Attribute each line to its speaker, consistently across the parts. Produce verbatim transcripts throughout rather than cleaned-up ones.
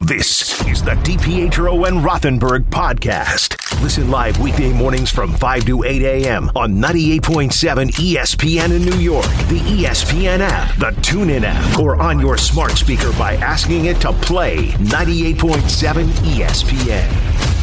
Speaker 1: This is the DiPietro and Rothenberg podcast. Listen live weekday mornings from five to eight a.m. on ninety-eight point seven E S P N in New York, the E S P N app, the TuneIn app, or on your smart speaker by asking it to play ninety-eight point seven E S P N.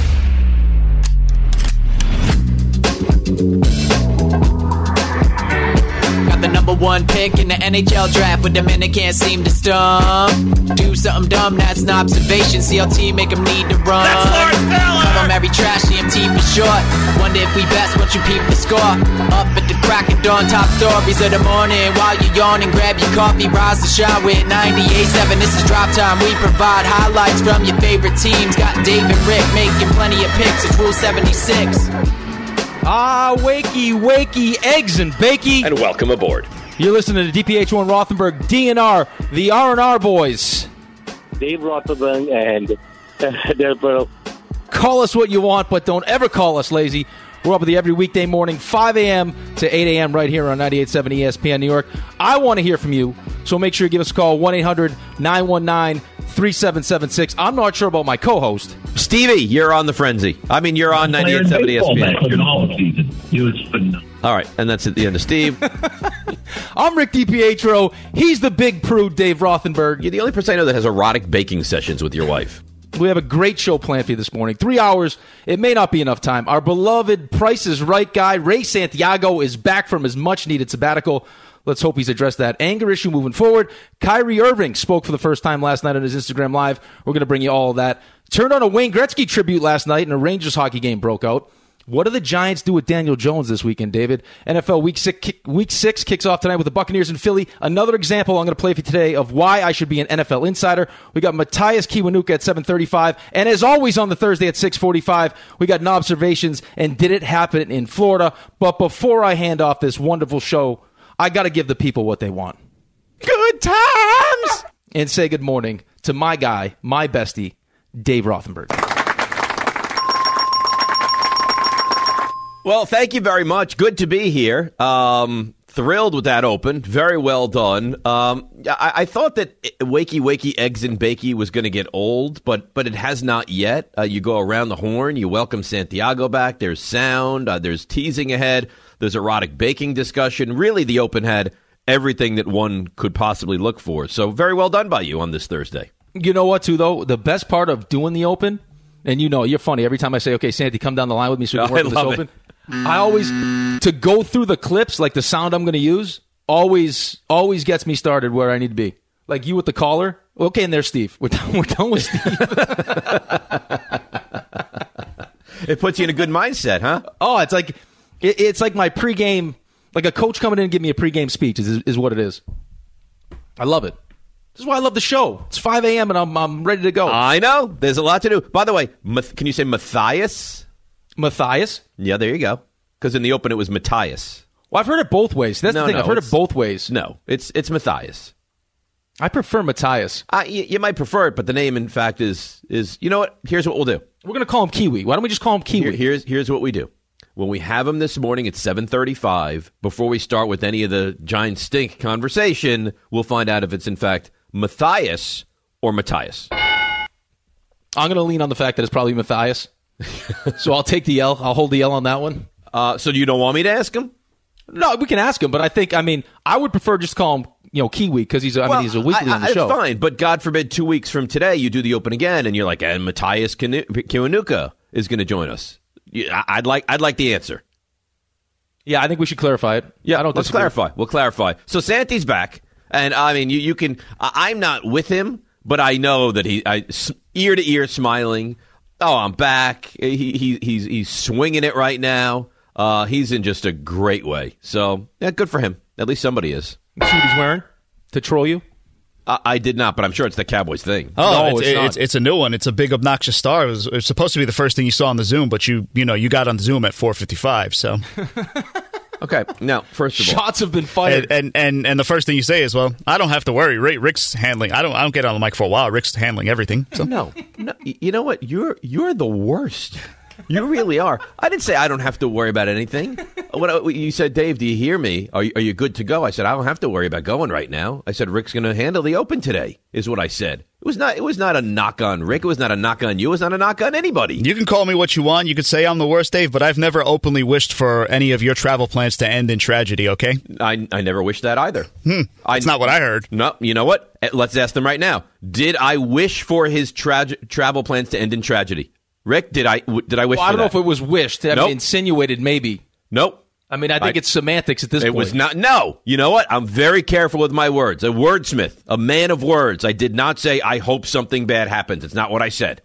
Speaker 2: Got the number one pick in the N H L draft, but the men they can't seem to stump. Do something dumb, that's an observation. C L T make them need to run.
Speaker 3: That's Lawrence Taylor!
Speaker 2: Call them every trash, E M T for short. Wonder if we best once you peep the score. Up at the crack of dawn, top stories of the morning. While you yawn and grab your coffee, rise to shine with ninety-eight point seven. This is Drop Time. We provide highlights from your favorite teams. Got Dave and Rick making plenty of picks. It's Rule seventy-six.
Speaker 4: Ah, wakey, wakey, eggs and bakey.
Speaker 3: And welcome aboard.
Speaker 4: You're listening to DiPietro and Rothenberg, D N R, the R and R boys.
Speaker 5: Dave Rothenberg and uh, Dave Burrow.
Speaker 4: Call us what you want, but don't ever call us lazy. We're up with you every weekday morning, five a.m. to eight a.m. right here on ninety-eight point seven E S P N New York. I want to hear from you, so make sure you give us a call, one eight hundred nine one nine three seven seven six. I'm not sure about my co-host.
Speaker 3: Stevie, you're on the frenzy. I mean, you're on ninety-eight point seven E S P N.
Speaker 6: All season. It was phenomenal.
Speaker 3: All right, and that's at the end of Steve.
Speaker 4: I'm Rick DiPietro. He's the big prude, Dave Rothenberg.
Speaker 3: You're the only person I know that has erotic baking sessions with your wife.
Speaker 4: We have a great show planned for you this morning. Three hours. It may not be enough time. Our beloved Price is Right guy, Ray Santiago, is back from his much-needed sabbatical. Let's hope he's addressed that anger issue moving forward. Kyrie Irving spoke for the first time last night on his Instagram Live. We're going to bring you all of that. Turned on a Wayne Gretzky tribute last night, and a Rangers hockey game broke out. What do the Giants do with Daniel Jones this weekend, David? N F L Week Six, kick, week six kicks off tonight with the Buccaneers in Philly. Another example I'm going to play for you today of why I should be an N F L insider. We got Matthias Kiwanuka at seven thirty-five. And as always on the Thursday at six forty-five, we got no observations and did it happen in Florida. But before I hand off this wonderful show, I got to give the people what they want. Good times! And say good morning to my guy, my bestie, Dave Rothenberg.
Speaker 3: Well, thank you very much. Good to be here. Um, thrilled with that open. Very well done. Um, I, I thought that Wakey Wakey Eggs and Bakey was going to get old, but but it has not yet. Uh, you go around the horn. You welcome Santiago back. There's sound. Uh, there's teasing ahead. There's erotic baking discussion. Really, the open had everything that one could possibly look for. So very well done by you on this Thursday.
Speaker 4: You know what, too, though? The best part of doing the open, and you know, you're funny. Every time I say, okay, Sandy, come down the line with me so we can work
Speaker 3: I
Speaker 4: this
Speaker 3: love
Speaker 4: open. It. I always, to go through the clips, like the sound I'm going to use, always always gets me started where I need to be. Like you with the caller. Okay, and there's Steve. We're done, we're done with Steve.
Speaker 3: It puts you in a good mindset, huh?
Speaker 4: Oh, it's like it, it's like my pregame, like a coach coming in and giving me a pregame speech is, is what it is. I love it. This is why I love the show. It's five a.m. and I'm I'm ready to go.
Speaker 3: I know. There's a lot to do. By the way, can you say Matthias?
Speaker 4: Matthias?
Speaker 3: Yeah, there you go. Because in the open, it was Matthias.
Speaker 4: Well, I've heard it both ways. That's
Speaker 3: no,
Speaker 4: the thing.
Speaker 3: No,
Speaker 4: I've heard it both ways.
Speaker 3: No, it's it's Matthias.
Speaker 4: I prefer Matthias.
Speaker 3: Uh, you, you might prefer it, but the name, in fact, is is you know what? Here's what we'll do.
Speaker 4: We're going to call him Kiwi. Why don't we just call him Kiwi?
Speaker 3: Here, here's here's what we do. When we have him this morning at seven thirty-five, before we start with any of the Giant stink conversation, we'll find out if it's in fact Matthias or Matthias.
Speaker 4: I'm going to lean on the fact that it's probably Matthias. So I'll take the L. I'll hold the L on that one.
Speaker 3: Uh, so you don't want me to ask him?
Speaker 4: No, we can ask him, but I think, I mean, I would prefer just call him, you know, Kiwi, because he's, I well, mean, he's a weekly
Speaker 3: I, I,
Speaker 4: on the show.
Speaker 3: It's fine, but God forbid two weeks from today you do the open again, and you're like, and Matthias Kiwanuka is going to join us. I'd like, I'd like the answer.
Speaker 4: Yeah, I think we should clarify it.
Speaker 3: Yeah,
Speaker 4: I don't
Speaker 3: let's
Speaker 4: disagree.
Speaker 3: clarify. We'll clarify. So Santi's back, and I mean, you, you can. I'm not with him, but I know that he, I, ear to ear, smiling. Oh, I'm back. He, he he's he's swinging it right now. Uh, he's in just a great way. So yeah, good for him. At least somebody is.
Speaker 4: You see what he's wearing to troll you?
Speaker 3: I, I did not, but I'm sure it's the Cowboys thing.
Speaker 7: Oh,
Speaker 4: no,
Speaker 7: it's,
Speaker 4: it's,
Speaker 7: it's,
Speaker 4: not.
Speaker 7: it's it's a new one. It's a big obnoxious star. It was, it was supposed to be the first thing you saw on the Zoom, but you you know you got on the Zoom at four fifty-five. So
Speaker 3: okay, now first of all,
Speaker 4: shots have been fired,
Speaker 7: and, and and and the first thing you say is, well, I don't have to worry. Rick, Rick's handling. I don't I don't get on the mic for a while. Rick's handling everything. So
Speaker 3: no, no, you know what? You're you're the worst. You really are. I didn't say I don't have to worry about anything. What you said, Dave, do you hear me? Are you, are you good to go? I said, I don't have to worry about going right now. I said, Rick's going to handle the Open today, is what I said. It was not It was not a knock on Rick. It was not a knock on you. It was not a knock on anybody.
Speaker 7: You can call me what you want. You could say I'm the worst, Dave, but I've never openly wished for any of your travel plans to end in tragedy, okay?
Speaker 3: I, I never wished that either.
Speaker 7: Hmm. That's not what I heard.
Speaker 3: No, you know what? Let's ask them right now. Did I wish for his tra- travel plans to end in tragedy? Rick, did I did I wish
Speaker 4: well,
Speaker 3: for
Speaker 4: I don't
Speaker 3: that?
Speaker 4: know if it was wished. I
Speaker 3: Nope.
Speaker 4: mean, insinuated, maybe.
Speaker 3: Nope.
Speaker 4: I mean, I think
Speaker 3: I-
Speaker 4: it's semantics at this
Speaker 3: It
Speaker 4: point.
Speaker 3: was not. No. You know what? I'm very careful with my words. A wordsmith, a man of words. I did not say, I hope something bad happens. It's not what I said.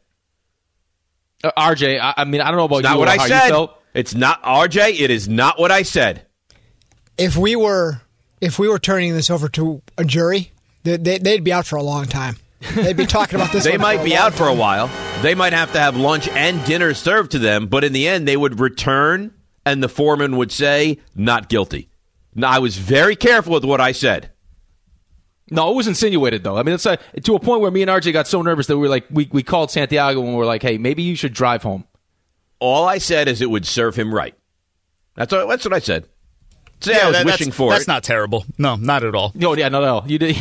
Speaker 4: Uh, R J, I, I mean, I don't know about
Speaker 3: It's
Speaker 4: you
Speaker 3: not what
Speaker 4: or
Speaker 3: I
Speaker 4: how you
Speaker 3: said.
Speaker 4: felt.
Speaker 3: It's not, R J, it is not what I said.
Speaker 8: If we were, if we were turning this over to a jury, they, they, they'd be out for a long time. They'd be talking about this.
Speaker 3: They
Speaker 8: one
Speaker 3: might
Speaker 8: for a
Speaker 3: be
Speaker 8: long
Speaker 3: out for a
Speaker 8: time.
Speaker 3: while. They might have to have lunch and dinner served to them, but in the end, they would return, and the foreman would say, not guilty. Now, I was very careful with what I said.
Speaker 4: No, it was insinuated, though. I mean, it's a, to a point where me and R J got so nervous that we were like, we, we called Santiago and we were like, hey, maybe you should drive home.
Speaker 3: All I said is it would serve him right. That's what, that's what I said. Say I was
Speaker 7: that-
Speaker 3: wishing
Speaker 7: that's,
Speaker 3: for
Speaker 7: That's
Speaker 3: it.
Speaker 7: not terrible. No, not at all.
Speaker 4: No, yeah, no, no. You did.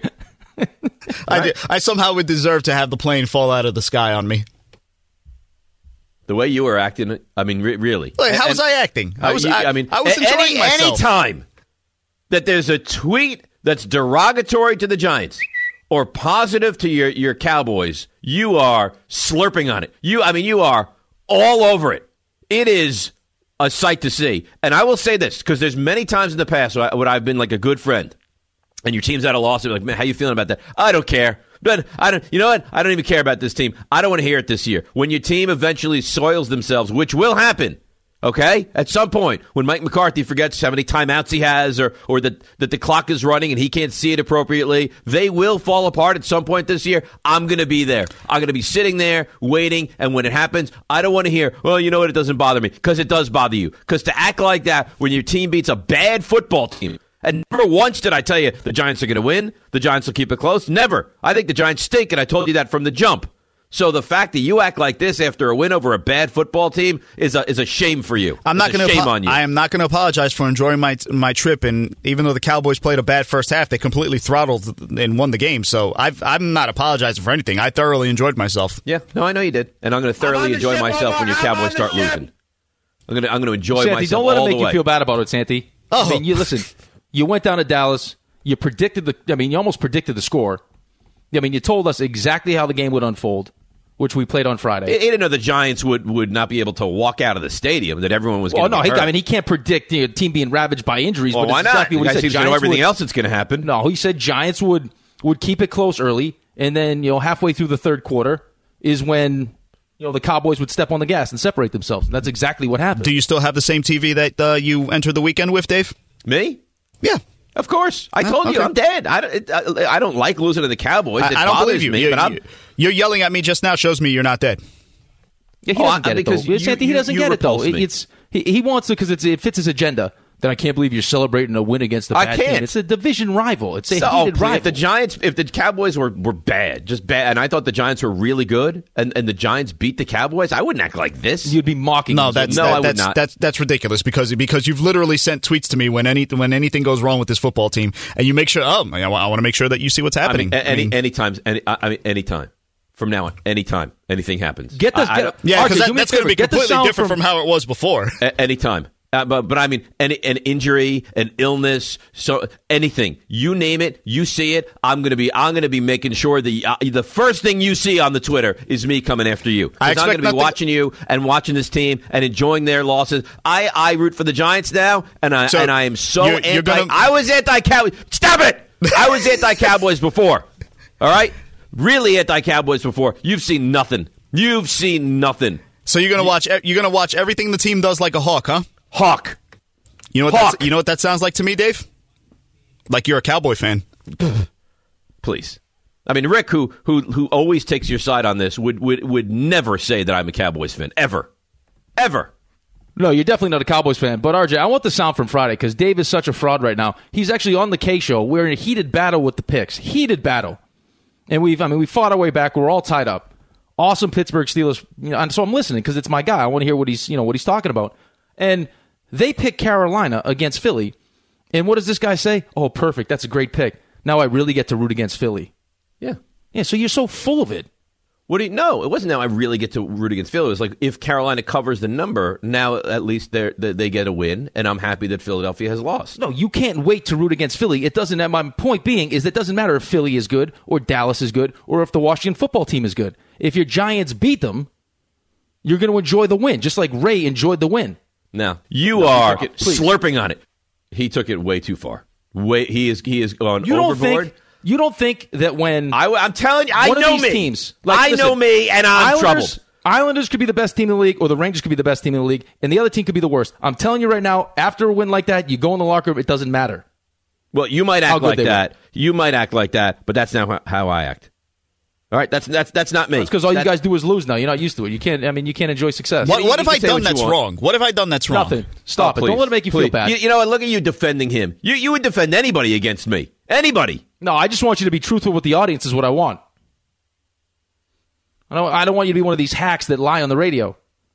Speaker 7: I, did, I somehow would deserve to have the plane fall out of the sky on me.
Speaker 3: The way you were acting, I mean, re- really.
Speaker 7: Wait, how
Speaker 3: And-
Speaker 7: was I acting? I
Speaker 3: Uh,
Speaker 7: was.
Speaker 3: you-
Speaker 7: I,
Speaker 3: I mean,
Speaker 7: I was
Speaker 3: a-
Speaker 7: enjoying
Speaker 3: any,
Speaker 7: myself.
Speaker 3: Any time that there's a tweet that's derogatory to the Giants or positive to your, your Cowboys, you are slurping on it. You, I mean, you are all over it. It is a sight to see. And I will say this, because there's many times in the past when, I, when I've been like a good friend, and your team's at a loss, and like, man, how you feeling about that? I don't care. But I don't. You know what? I don't even care about this team. I don't want to hear it this year. When your team eventually soils themselves, which will happen, okay? At some point, when Mike McCarthy forgets how many timeouts he has, or or that that the clock is running and he can't see it appropriately, they will fall apart at some point this year. I'm going to be there. I'm going to be sitting there waiting, and when it happens, I don't want to hear, well, you know what? It doesn't bother me, because it does bother you. Because to act like that when your team beats a bad football team. And never once did I tell you the Giants are going to win, the Giants will keep it close. Never. I think the Giants stink, and I told you that from the jump. So the fact that you act like this after a win over a bad football team is a is a shame for you.
Speaker 7: I'm not
Speaker 3: It's a
Speaker 7: going to.
Speaker 3: shame
Speaker 7: Apo-
Speaker 3: on you.
Speaker 7: I am not going to apologize for enjoying my my trip. And even though the Cowboys played a bad first half, they completely throttled and won the game. So I've, I'm not apologizing for anything. I thoroughly enjoyed myself.
Speaker 3: Yeah, no, I know you did, and I'm going to thoroughly enjoy
Speaker 7: ship,
Speaker 3: myself when your
Speaker 7: I'm on
Speaker 3: Cowboys
Speaker 7: the
Speaker 3: start
Speaker 7: ship.
Speaker 3: losing. I'm going to I'm going to enjoy
Speaker 4: Santi,
Speaker 3: myself
Speaker 4: don't let
Speaker 3: all
Speaker 4: it make
Speaker 3: the
Speaker 4: you
Speaker 3: way.
Speaker 4: feel bad about it, Santi.
Speaker 7: Oh.
Speaker 4: I mean, you listen. You went down to Dallas. You predicted the. I mean, you almost predicted the score. I mean, you told us exactly how the game would unfold, which we played on Friday.
Speaker 3: He didn't know the Giants would, would not be able to walk out of the stadium, that everyone was
Speaker 4: Well,
Speaker 3: going to
Speaker 4: no,
Speaker 3: be
Speaker 4: he,
Speaker 3: hurt.
Speaker 4: I mean, he can't predict the team being ravaged by injuries.
Speaker 3: well,
Speaker 4: but
Speaker 3: why
Speaker 4: it's
Speaker 3: not?
Speaker 4: exactly what
Speaker 3: the
Speaker 4: he
Speaker 3: guy
Speaker 4: said.
Speaker 3: seems to know
Speaker 4: Giants
Speaker 3: everything
Speaker 4: would,
Speaker 3: else that's going to happen.
Speaker 4: No, he said Giants would would keep it close early, and then you know halfway through the third quarter is when you know the Cowboys would step on the gas and separate themselves. And that's exactly what happened.
Speaker 7: Do you still have the same T V that uh, you entered the weekend with, Dave?
Speaker 3: Me?
Speaker 7: Yeah.
Speaker 3: Of course. I
Speaker 7: Oh,
Speaker 3: told you
Speaker 7: okay.
Speaker 3: I'm dead. I don't, it, I, I don't like losing to the Cowboys. It
Speaker 7: I, I don't
Speaker 3: bothers
Speaker 7: believe you.
Speaker 3: me,
Speaker 7: you,
Speaker 3: but I'm,
Speaker 7: you you're yelling at me just now. Shows me you're not dead.
Speaker 4: Yeah, he
Speaker 3: Oh,
Speaker 4: doesn't
Speaker 3: I-
Speaker 4: get it
Speaker 3: because
Speaker 4: though.
Speaker 3: you-
Speaker 4: Santi, he
Speaker 3: you-
Speaker 4: doesn't
Speaker 3: you
Speaker 4: get it though.
Speaker 3: repulse
Speaker 4: It-
Speaker 3: me.
Speaker 4: It's he, he wants to because it fits his agenda. Then I can't believe you're celebrating a win against the
Speaker 3: I
Speaker 4: bad
Speaker 3: can't.
Speaker 4: team. It's a division rival. It's a
Speaker 3: So,
Speaker 4: heated
Speaker 3: please,
Speaker 4: rival.
Speaker 3: if the Giants, if the Cowboys were, were bad, just bad, and I thought the Giants were really good, and, and the Giants beat the Cowboys, I wouldn't act like this.
Speaker 4: You'd be mocking.
Speaker 7: No,
Speaker 4: him.
Speaker 7: that's
Speaker 3: No,
Speaker 7: that-
Speaker 3: I would
Speaker 7: that's,
Speaker 3: not.
Speaker 7: that's that's ridiculous because because you've literally sent tweets to me when any when anything goes wrong with this football team, and you make sure. Oh, I, want to make sure that you see what's
Speaker 3: I
Speaker 7: happening.
Speaker 3: mean, a- any,
Speaker 7: I mean,
Speaker 3: anytime, any, I I mean, anytime. From now on, anytime anything happens.
Speaker 4: Get this.
Speaker 3: I- I
Speaker 4: Get,
Speaker 3: don't-
Speaker 7: yeah,
Speaker 4: Archie,
Speaker 7: because
Speaker 4: do
Speaker 7: that,
Speaker 4: me a
Speaker 7: that's going to
Speaker 4: favor.
Speaker 7: be
Speaker 4: Get the
Speaker 7: completely
Speaker 4: sound
Speaker 7: different from, how it was before.
Speaker 3: A- anytime. Uh, but but I mean, any, an injury, an illness, so anything, you name it, you see it. I'm gonna be I'm gonna be making sure the uh, the first thing you see on the Twitter is me coming after you. 'Cause
Speaker 7: I
Speaker 3: I'm
Speaker 7: expect
Speaker 3: gonna be
Speaker 7: nothing-
Speaker 3: watching you and watching this team and enjoying their losses. I, I root for the Giants now, and I
Speaker 7: So,
Speaker 3: and I am so
Speaker 7: you're-
Speaker 3: anti.
Speaker 7: you're gonna-
Speaker 3: I was anti Cowboys. Stop it! I was anti Cowboys before. All right, really anti Cowboys before. You've seen nothing. You've seen nothing.
Speaker 7: So you're gonna watch you're gonna watch everything the team does like a hawk, huh?
Speaker 3: Hawk.
Speaker 7: You know what
Speaker 3: Hawk.
Speaker 7: that's, you know what that sounds like to me, Dave? Like you're a Cowboy fan.
Speaker 3: Please. I mean, Rick, who who who always takes your side on this, would would would never say that I'm a Cowboys fan. Ever. Ever.
Speaker 4: No, you're definitely not a Cowboys fan. But R J, I want the sound from Friday because Dave is such a fraud right now. He's actually on the K show. We're in a heated battle with the picks. Heated battle. And we've I mean we fought our way back. We're all tied up. awesome Pittsburgh Steelers. You know, and so I'm listening because it's my guy. I want to hear what he's you know what he's talking about. And they pick Carolina against Philly. And what does this guy say? Oh, perfect. That's a great pick. Now I really get to root against Philly.
Speaker 3: Yeah.
Speaker 4: Yeah, so you're so full of it.
Speaker 3: What do you, no, it wasn't now I really get to root against Philly. It was like if Carolina covers the number, now at least they they get a win, and I'm happy that Philadelphia has lost.
Speaker 4: No, you can't wait to root against Philly. It doesn't. My point being is that it doesn't matter if Philly is good or Dallas is good or if the Washington football team is good. If your Giants beat them, you're going to enjoy the win, just like Ray enjoyed the win.
Speaker 3: Now, you
Speaker 4: no,
Speaker 3: are
Speaker 4: it,
Speaker 3: slurping on it. He took it way too far. Way he is he is gone
Speaker 4: you
Speaker 3: overboard.
Speaker 4: Don't think, you don't think that when
Speaker 3: I, I'm telling you, I
Speaker 4: one
Speaker 3: know
Speaker 4: of these
Speaker 3: me.
Speaker 4: Teams, like,
Speaker 3: I
Speaker 4: listen,
Speaker 3: know me, and I'm
Speaker 4: Islanders,
Speaker 3: troubled.
Speaker 4: Islanders could be the best team in the league, or the Rangers could be the best team in the league, and the other team could be the worst. I'm telling you right now, after a win like that, you go in the locker room, it doesn't matter.
Speaker 3: Well, you might act like that. Win. You might act like that, but that's not how I act. All right, that's that's that's not me.
Speaker 4: It's because all
Speaker 3: that's,
Speaker 4: you guys do is lose now. You're not used to it. You can't. I mean, you can't enjoy success.
Speaker 7: What, what
Speaker 3: you,
Speaker 7: have
Speaker 3: you
Speaker 7: I done
Speaker 3: what
Speaker 7: that's wrong? What have I done that's wrong?
Speaker 4: Nothing. Stop
Speaker 3: oh,
Speaker 4: it. Don't let it make you
Speaker 3: please.
Speaker 4: feel bad.
Speaker 3: You, you know what? Look at you defending him. You you would defend anybody against me. Anybody.
Speaker 4: No, I just want you to be truthful with the audience. Is what I want. I don't. I don't want you to be one of these hacks that lie on the radio.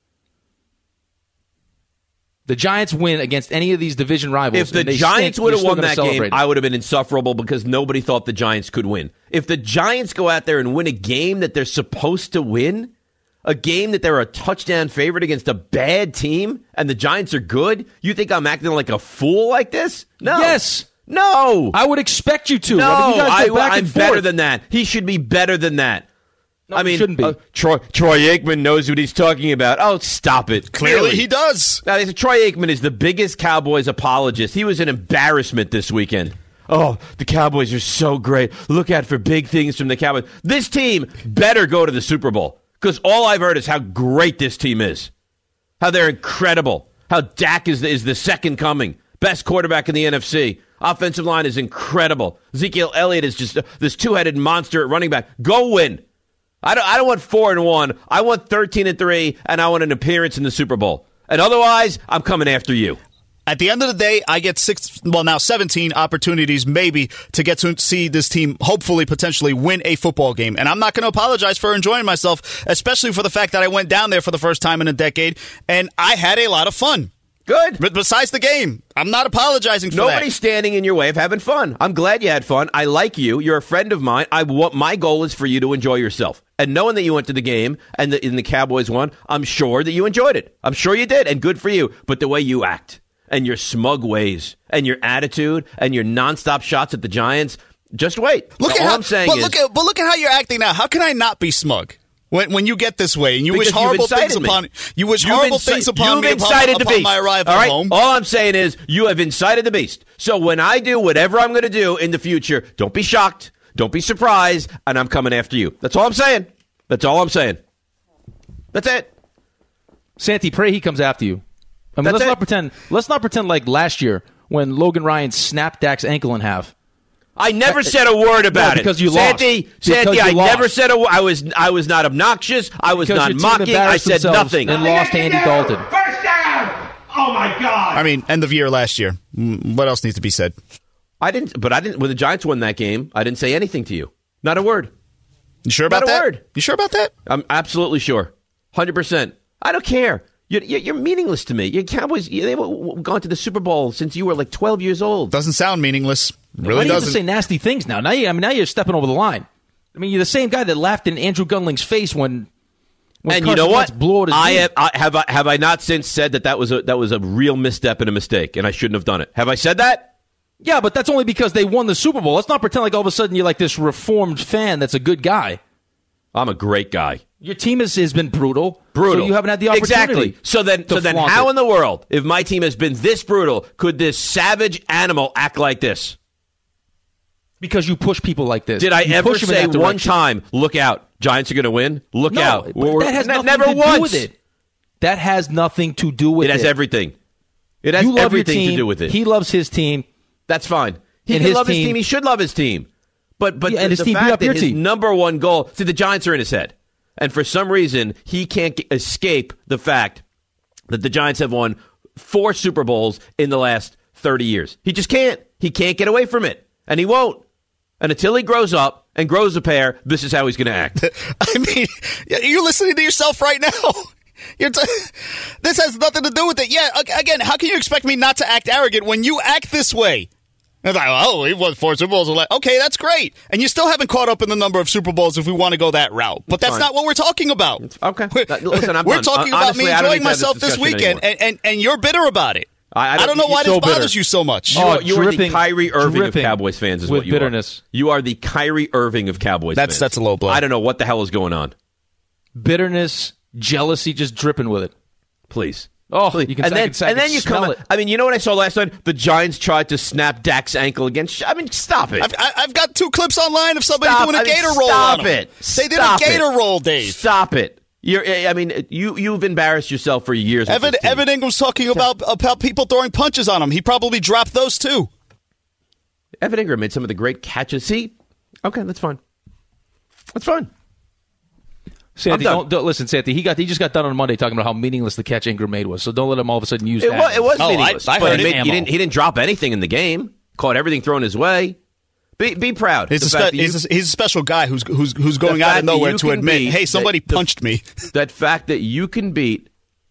Speaker 4: The Giants win against any of these division rivals.
Speaker 3: If the Giants would have won that game, I would have been insufferable because nobody thought the Giants could win. If the Giants go out there and win a game that they're supposed to win, a game that they're a touchdown favorite against a bad team, and the Giants are good, you think I'm acting like a fool like this? No.
Speaker 4: Yes.
Speaker 3: No.
Speaker 4: I would expect you to.
Speaker 3: No,
Speaker 4: I mean, you guys go
Speaker 3: I,
Speaker 4: back
Speaker 3: I'm
Speaker 4: and
Speaker 3: better
Speaker 4: forth.
Speaker 3: than that. He should be better than that.
Speaker 4: No,
Speaker 3: I mean,
Speaker 4: he shouldn't be.
Speaker 3: Uh, Troy, Troy Aikman knows what he's talking about. Oh, stop it.
Speaker 7: Clearly
Speaker 3: Clearly.
Speaker 7: he does.
Speaker 3: Now, Troy Aikman is the biggest Cowboys apologist. He was an embarrassment this weekend. Oh, the Cowboys are so great. Look out for big things from the Cowboys. This team better go to the Super Bowl because all I've heard is how great this team is, how they're incredible, how Dak is the, is the second coming, best quarterback in the N F C. Offensive line is incredible. Ezekiel Elliott is just this two-headed monster at running back. Go win. I don't, I don't want four and one. I want thirteen and three, and I want an appearance in the Super Bowl. And otherwise, I'm coming after you.
Speaker 7: At the end of the day, I get six, well, now seventeen opportunities maybe to get to see this team hopefully potentially win a football game. And I'm not going to apologize for enjoying myself, especially for the fact that I went down there for the first time in a decade, and I had a lot of fun.
Speaker 3: Good.
Speaker 7: But besides the game, I'm not apologizing for
Speaker 3: Nobody's
Speaker 7: that.
Speaker 3: standing in your way of having fun. I'm glad you had fun. I like you. You're a friend of mine. I want, my goal is for you to enjoy yourself. And knowing that you went to the game and the, and the Cowboys won, I'm sure that you enjoyed it. I'm sure you did, and good for you. But the way you act and your smug ways and your attitude and your nonstop shots at the Giants, just wait.
Speaker 7: Look
Speaker 3: All
Speaker 7: at how,
Speaker 3: I'm saying
Speaker 7: but
Speaker 3: is,
Speaker 7: look at, but look at how you're acting now. How can I not be smug? When when you get this way and you wish
Speaker 3: Because
Speaker 7: horrible
Speaker 3: you've incited
Speaker 7: things
Speaker 3: me.
Speaker 7: upon you wish
Speaker 3: You've
Speaker 7: horrible
Speaker 3: inci-
Speaker 7: things upon
Speaker 3: you've
Speaker 7: me
Speaker 3: incited
Speaker 7: upon,
Speaker 3: the
Speaker 7: upon
Speaker 3: beast.
Speaker 7: my arrival
Speaker 3: All right?
Speaker 7: home.
Speaker 3: All I'm saying is you have incited the beast. So when I do whatever I'm going to do in the future, don't be shocked, don't be surprised, and I'm coming after you. That's all I'm saying. That's all I'm saying. That's it.
Speaker 4: Santi, pray he comes after you. I mean,
Speaker 3: That's
Speaker 4: let's
Speaker 3: it.
Speaker 4: not pretend. Let's not pretend like last year when Logan Ryan snapped Dak's ankle in half.
Speaker 3: I never said a word about
Speaker 4: No, because
Speaker 3: it.
Speaker 4: you lost.
Speaker 3: Santi,
Speaker 4: Because
Speaker 3: Santi,
Speaker 4: you
Speaker 3: I
Speaker 4: lost.
Speaker 3: never said a word. I was, I was not obnoxious. I was
Speaker 4: Because
Speaker 3: not
Speaker 4: your team
Speaker 3: mocking. I
Speaker 4: embarrassed
Speaker 3: said
Speaker 4: themselves
Speaker 3: nothing.
Speaker 4: and lost to Andy Dalton.
Speaker 6: First down! Oh, my God.
Speaker 7: I mean, end of year last year. Mm, What else needs to be said?
Speaker 3: I didn't, but I didn't. When the Giants won that game, I didn't say anything to you. Not a word.
Speaker 7: You sure about
Speaker 3: Not a
Speaker 7: that?
Speaker 3: word.
Speaker 7: You sure about that?
Speaker 3: I'm absolutely sure. one hundred percent. I don't care. You're, you're meaningless to me. Your Cowboys, they've gone to the Super Bowl since you were like twelve years old.
Speaker 7: Doesn't sound meaningless. Really
Speaker 4: Why do you have
Speaker 7: doesn't.
Speaker 4: to say nasty things now? Now, you, I mean, now you're stepping over the line. I mean, you're the same guy that laughed in Andrew Gunling's face when. when
Speaker 3: And you
Speaker 4: Carson
Speaker 3: know
Speaker 4: Wentz
Speaker 3: what?
Speaker 4: Blew out his
Speaker 3: I
Speaker 4: knee.
Speaker 3: have, I, have, I, have I not since said that that was, a, that was a real misstep and a mistake, and I shouldn't have done it? Have I said that?
Speaker 4: Yeah, but that's only because they won the Super Bowl. Let's not pretend like all of a sudden you're like this reformed fan that's a good guy.
Speaker 3: I'm a great guy.
Speaker 4: Your team has, has been brutal.
Speaker 3: Brutal.
Speaker 4: So you haven't had the opportunity.
Speaker 3: Exactly. So then,
Speaker 4: to
Speaker 3: so then,
Speaker 4: flaunt
Speaker 3: how
Speaker 4: it.
Speaker 3: in the world, if my team has been this brutal, could this savage animal act like this?
Speaker 4: Because you push people like this.
Speaker 3: Did I
Speaker 4: You
Speaker 3: ever
Speaker 4: push them in
Speaker 3: say
Speaker 4: that
Speaker 3: one
Speaker 4: direction.
Speaker 3: time, "Look out, Giants are going to win"? Look
Speaker 4: No,
Speaker 3: out.
Speaker 4: but that has
Speaker 3: Ne-
Speaker 4: nothing
Speaker 3: never
Speaker 4: to do
Speaker 3: once.
Speaker 4: with it. That has nothing to do with
Speaker 3: It
Speaker 4: it.
Speaker 3: has everything. It has
Speaker 4: you love
Speaker 3: everything
Speaker 4: your team.
Speaker 3: to do with it.
Speaker 4: He loves his team.
Speaker 3: That's fine. He
Speaker 4: And
Speaker 3: can
Speaker 4: his
Speaker 3: love his
Speaker 4: team-
Speaker 3: team. He should love his team. But but
Speaker 4: Yeah,
Speaker 3: the,
Speaker 4: and his
Speaker 3: the
Speaker 4: team beat
Speaker 3: fact
Speaker 4: up
Speaker 3: that
Speaker 4: your
Speaker 3: his
Speaker 4: team.
Speaker 3: number one goal, see, the Giants are in his head, and for some reason he can't g- escape the fact that the Giants have won four Super Bowls in the last thirty years. He just can't. He can't get away from it, and he won't. And until he grows up and grows a pair, this is how he's going to act.
Speaker 7: I mean, you're listening to yourself right now. You're t- this has nothing to do with it. Yeah, again, how can you expect me not to act arrogant when you act this way? It's like, oh, he won four Super Bowls. Okay, that's great. And you still haven't caught up in the number of Super Bowls if we want to go that route. But that's, that's not what we're talking about.
Speaker 3: It's, okay.
Speaker 7: We're,
Speaker 3: Listen, I'm
Speaker 7: we're
Speaker 3: done.
Speaker 7: talking
Speaker 3: uh,
Speaker 7: about
Speaker 3: honestly,
Speaker 7: me enjoying myself
Speaker 3: this,
Speaker 7: this weekend, and, and, and you're bitter about it. I, I, don't, I don't know why
Speaker 3: so
Speaker 7: this bothers
Speaker 3: bitter.
Speaker 7: you so much.
Speaker 3: You,
Speaker 4: oh,
Speaker 3: are, you are the
Speaker 4: dripping,
Speaker 3: Kyrie Irving of Cowboys fans is
Speaker 4: with
Speaker 3: what you
Speaker 4: bitterness.
Speaker 3: are. You are the Kyrie Irving of Cowboys
Speaker 7: that's,
Speaker 3: fans.
Speaker 7: That's a low blow.
Speaker 3: I don't know what the hell is going on.
Speaker 4: Bitterness, jealousy, just dripping with it.
Speaker 3: Please.
Speaker 4: Oh,
Speaker 3: Please.
Speaker 4: you can,
Speaker 3: and then,
Speaker 4: I can, I
Speaker 3: and then you come.
Speaker 4: it.
Speaker 3: I mean, you know what I saw last night? The Giants tried to snap Dak's ankle again. I mean, stop it.
Speaker 7: I've, I've got two clips online of somebody
Speaker 3: stop.
Speaker 7: doing a
Speaker 3: I mean,
Speaker 7: gator roll.
Speaker 3: Stop
Speaker 7: on
Speaker 3: it.
Speaker 7: They did
Speaker 3: stop
Speaker 7: a gator
Speaker 3: it.
Speaker 7: roll, Dave.
Speaker 3: Stop it. You're. I mean, you you've embarrassed yourself for years.
Speaker 7: Evan Evan Ingram's talking about about people throwing punches on him. He probably dropped those too.
Speaker 3: Evan Ingram made some of the great catches. See, okay, that's fine. That's fine.
Speaker 4: Sandy, don't, don't listen, Sandy. He got he just got done on Monday talking about how meaningless the catch Ingram made was. So don't let him all of a sudden use
Speaker 3: it
Speaker 4: that.
Speaker 3: Was, it was
Speaker 7: oh,
Speaker 3: meaningless.
Speaker 7: I, I
Speaker 3: but
Speaker 7: heard
Speaker 3: he,
Speaker 7: it.
Speaker 3: made, he didn't. He didn't drop anything in the game. Caught everything thrown his way. Be be proud.
Speaker 7: He's, a, spe-
Speaker 3: you,
Speaker 7: he's, a, he's a special guy who's who's who's going out of nowhere to admit, hey, somebody
Speaker 3: the,
Speaker 7: punched me.
Speaker 3: That fact that you can beat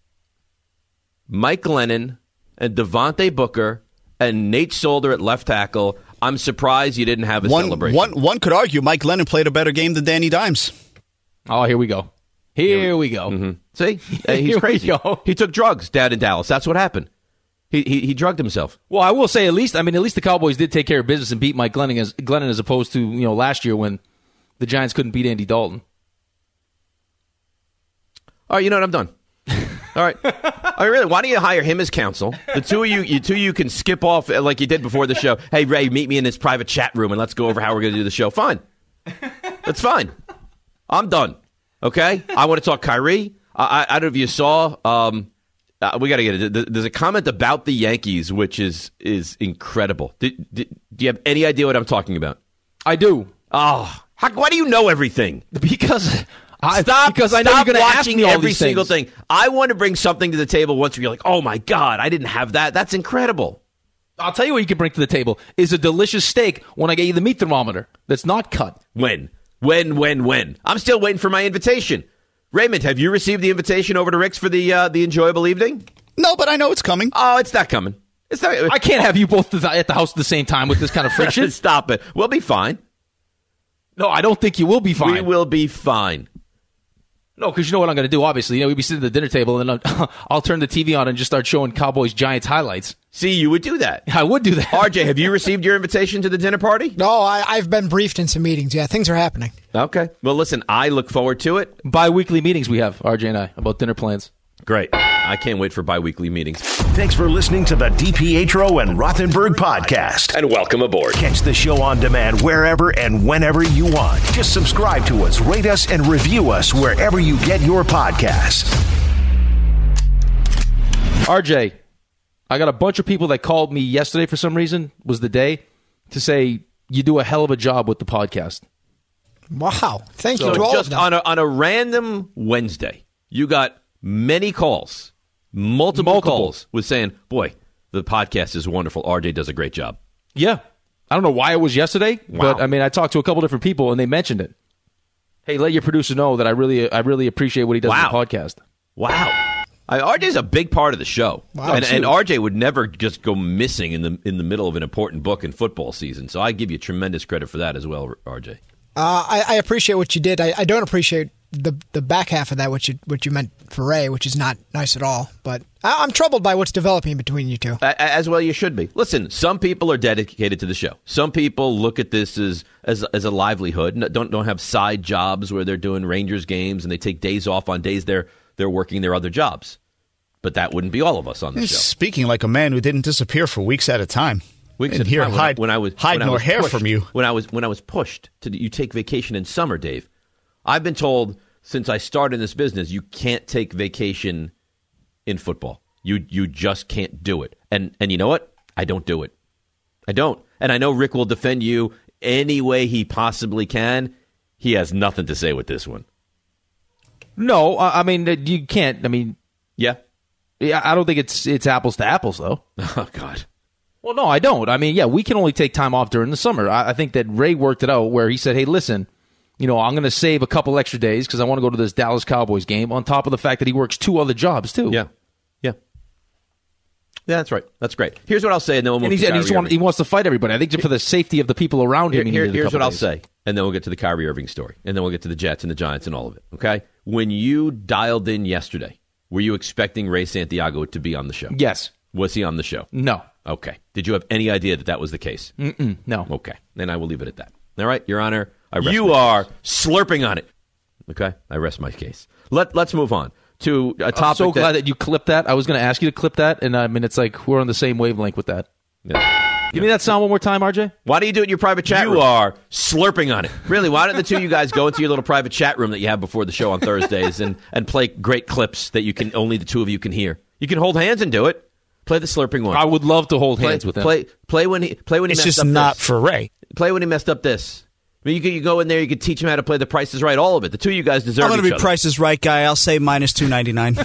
Speaker 3: Mike Glennon and Devontae Booker and Nate Solder at left tackle. I'm surprised you didn't have a
Speaker 7: one,
Speaker 3: celebration.
Speaker 7: One one could argue Mike Glennon played a better game than Danny Dimes.
Speaker 4: Oh, here we go. Here we go.
Speaker 3: Mm-hmm. See, uh, he's crazy. He took drugs down in Dallas. That's what happened. He, he he drugged himself.
Speaker 4: Well, I will say at least. I mean, at least the Cowboys did take care of business and beat Mike Glennon as Glennon as opposed to you know last year when the Giants couldn't beat Andy Dalton.
Speaker 3: All right, you know what? I'm done. All right. All right, really? Why don't you hire him as counsel? The two of you, you two of you can skip off like you did before the show. Hey, Ray, meet me in this private chat room and let's go over how we're going to do the show. Fine. That's fine. I'm done. Okay? I want to talk Kyrie. I, I, I don't know if you saw. Um, uh, we got to get it. There's a comment about the Yankees, which is is incredible. Did, did, do you have any idea what I'm talking about?
Speaker 4: I do.
Speaker 3: Oh, how, why do you know everything?
Speaker 4: Because I,
Speaker 3: stop.
Speaker 4: Because I know
Speaker 3: stop
Speaker 4: you're going to ask
Speaker 3: watching
Speaker 4: me all
Speaker 3: every
Speaker 4: these
Speaker 3: single
Speaker 4: things.
Speaker 3: thing. I want to bring something to the table once where you're like, oh my God, I didn't have that. That's incredible.
Speaker 4: I'll tell you what you can bring to the table is a delicious steak when I get you the meat thermometer that's not cut.
Speaker 3: When? When, when, when? I'm still waiting for my invitation. Raymond, have you received the invitation over to Rick's for the uh, the enjoyable evening?
Speaker 7: No, but I know it's coming.
Speaker 3: Oh, it's not coming. It's not.
Speaker 4: I can't have you both at the house at the same time with this kind of friction.
Speaker 3: Stop it. We'll be fine.
Speaker 4: No, I don't think you will be fine.
Speaker 3: We will be fine.
Speaker 4: No, because you know what I'm going to do, obviously. You know, we'd be sitting at the dinner table, and then I'll, I'll turn the T V on and just start showing Cowboys-Giants highlights.
Speaker 3: See, you would do that.
Speaker 4: I would do that.
Speaker 3: R J, have you received your invitation to the dinner party?
Speaker 8: No, I, I've been briefed in some meetings. Yeah, things are happening.
Speaker 3: Okay. Well, listen, I look forward to it.
Speaker 4: Bi-weekly meetings we have, R J and I, about dinner plans.
Speaker 3: Great. I can't wait for bi-weekly meetings.
Speaker 1: Thanks for listening to the DiPietro and Rothenberg podcast.
Speaker 3: And welcome aboard.
Speaker 1: Catch the show on demand wherever and whenever you want. Just subscribe to us, rate us, and review us wherever you get your podcasts.
Speaker 4: R J, I got a bunch of people that called me yesterday for some reason, was the day, to say you do a hell of a job with the podcast.
Speaker 8: Wow. Thank
Speaker 3: So
Speaker 8: you to all
Speaker 3: just
Speaker 8: of them.
Speaker 3: on a, on a random Wednesday, you got many calls, multiple,
Speaker 4: Multiple.
Speaker 3: calls with saying, boy, the podcast is wonderful. R J does a great job.
Speaker 4: Yeah. I don't know why it was yesterday,
Speaker 3: Wow.
Speaker 4: but I mean, I talked to a couple different people and they mentioned it. Hey, let your producer know that I really I really appreciate what he does
Speaker 3: Wow.
Speaker 4: on the podcast.
Speaker 3: Wow. I, R J's a big part of the show.
Speaker 8: Wow.
Speaker 3: And, and R J would never just go missing in the in the middle of an important book in football season. So I give you tremendous credit for that as well, R J.
Speaker 8: Uh, I, I appreciate what you did. I, I don't appreciate the the back half of that, what you what you meant for Ray, which is not nice at all. But I, I'm troubled by what's developing between you two.
Speaker 3: A- As well, you should be. Listen, some people are dedicated to the show. Some people look at this as as, as a livelihood. and Don't don't have side jobs where they're doing Rangers games and they take days off on days they're they're working their other jobs. But that wouldn't be all of us on the
Speaker 7: He's
Speaker 3: show.
Speaker 7: speaking like a man who didn't disappear for weeks at a time.
Speaker 3: Weeks
Speaker 7: And
Speaker 3: at a
Speaker 7: here,
Speaker 3: time when I-
Speaker 7: hide,
Speaker 3: when I was
Speaker 7: hide
Speaker 3: when I
Speaker 7: nor
Speaker 3: was
Speaker 7: hair
Speaker 3: pushed-
Speaker 7: from you.
Speaker 3: When I was when I was pushed to you take vacation in summer, Dave. I've been told since I started this business, you can't take vacation in football. You you just can't do it. And and you know what? I don't do it. I don't. And I know Rick will defend you any way he possibly can. He has nothing to say with this one.
Speaker 4: No, I I mean, uh, you can't. I mean,
Speaker 3: Yeah.
Speaker 4: yeah, I don't think it's it's apples to apples, though.
Speaker 3: Oh God.
Speaker 4: Well, no, I don't. I mean, yeah, we can only take time off during the summer. I, I think that Ray worked it out where he said, hey, listen, you know, I'm going to save a couple extra days because I want to go to this Dallas Cowboys game on top of the fact that he works two other jobs, too.
Speaker 3: Yeah. Yeah. Yeah, that's right. That's great. Here's what I'll say, and then we'll move
Speaker 4: and
Speaker 3: to
Speaker 4: and he's want, he wants to fight everybody. I think for the safety of the people around him,
Speaker 3: Here,
Speaker 4: he
Speaker 3: here's what I'll
Speaker 4: days.
Speaker 3: say, and then we'll get to the Kyrie Irving story, and then we'll get to the Jets and the Giants and all of it, okay? When you dialed in yesterday, were you expecting Ray Santiago to be on the show?
Speaker 4: Yes.
Speaker 3: Was he on the show?
Speaker 4: No.
Speaker 3: Okay. Did you have any idea that that was the case?
Speaker 4: Mm-mm, no.
Speaker 3: Okay. Then I will leave it at that. All right, Your Honor. I rest you are case. slurping on it. Okay. I rest my case. Let Let's move on to a topic.
Speaker 4: I'm so
Speaker 3: that,
Speaker 4: glad that you clipped that. I was going to ask you to clip that, and I mean, it's like we're on the same wavelength with that.
Speaker 3: Yeah.
Speaker 4: Give me that sound one more time, R J.
Speaker 3: Why do you do it in your private chat
Speaker 4: you
Speaker 3: room? You
Speaker 4: are
Speaker 3: slurping on it. Really, why don't the two of you guys go into your little private chat room that you have before the show on Thursdays and, and play great clips that you can only the two of you can hear? You can hold hands and do it. Play the slurping one.
Speaker 4: I would love to hold
Speaker 3: play,
Speaker 4: hands with him.
Speaker 3: Play, play when he, play when he
Speaker 7: it's
Speaker 3: messed
Speaker 7: just
Speaker 3: up
Speaker 7: not
Speaker 3: this.
Speaker 7: for Ray.
Speaker 3: Play when he messed up this. I mean, you, could, you go in there, you could teach him how to play The Price is Right, all of it. The two of you guys deserve
Speaker 7: I'm going
Speaker 3: each
Speaker 7: to be
Speaker 3: other.
Speaker 7: Price is Right guy. I'll say minus two ninety-nine.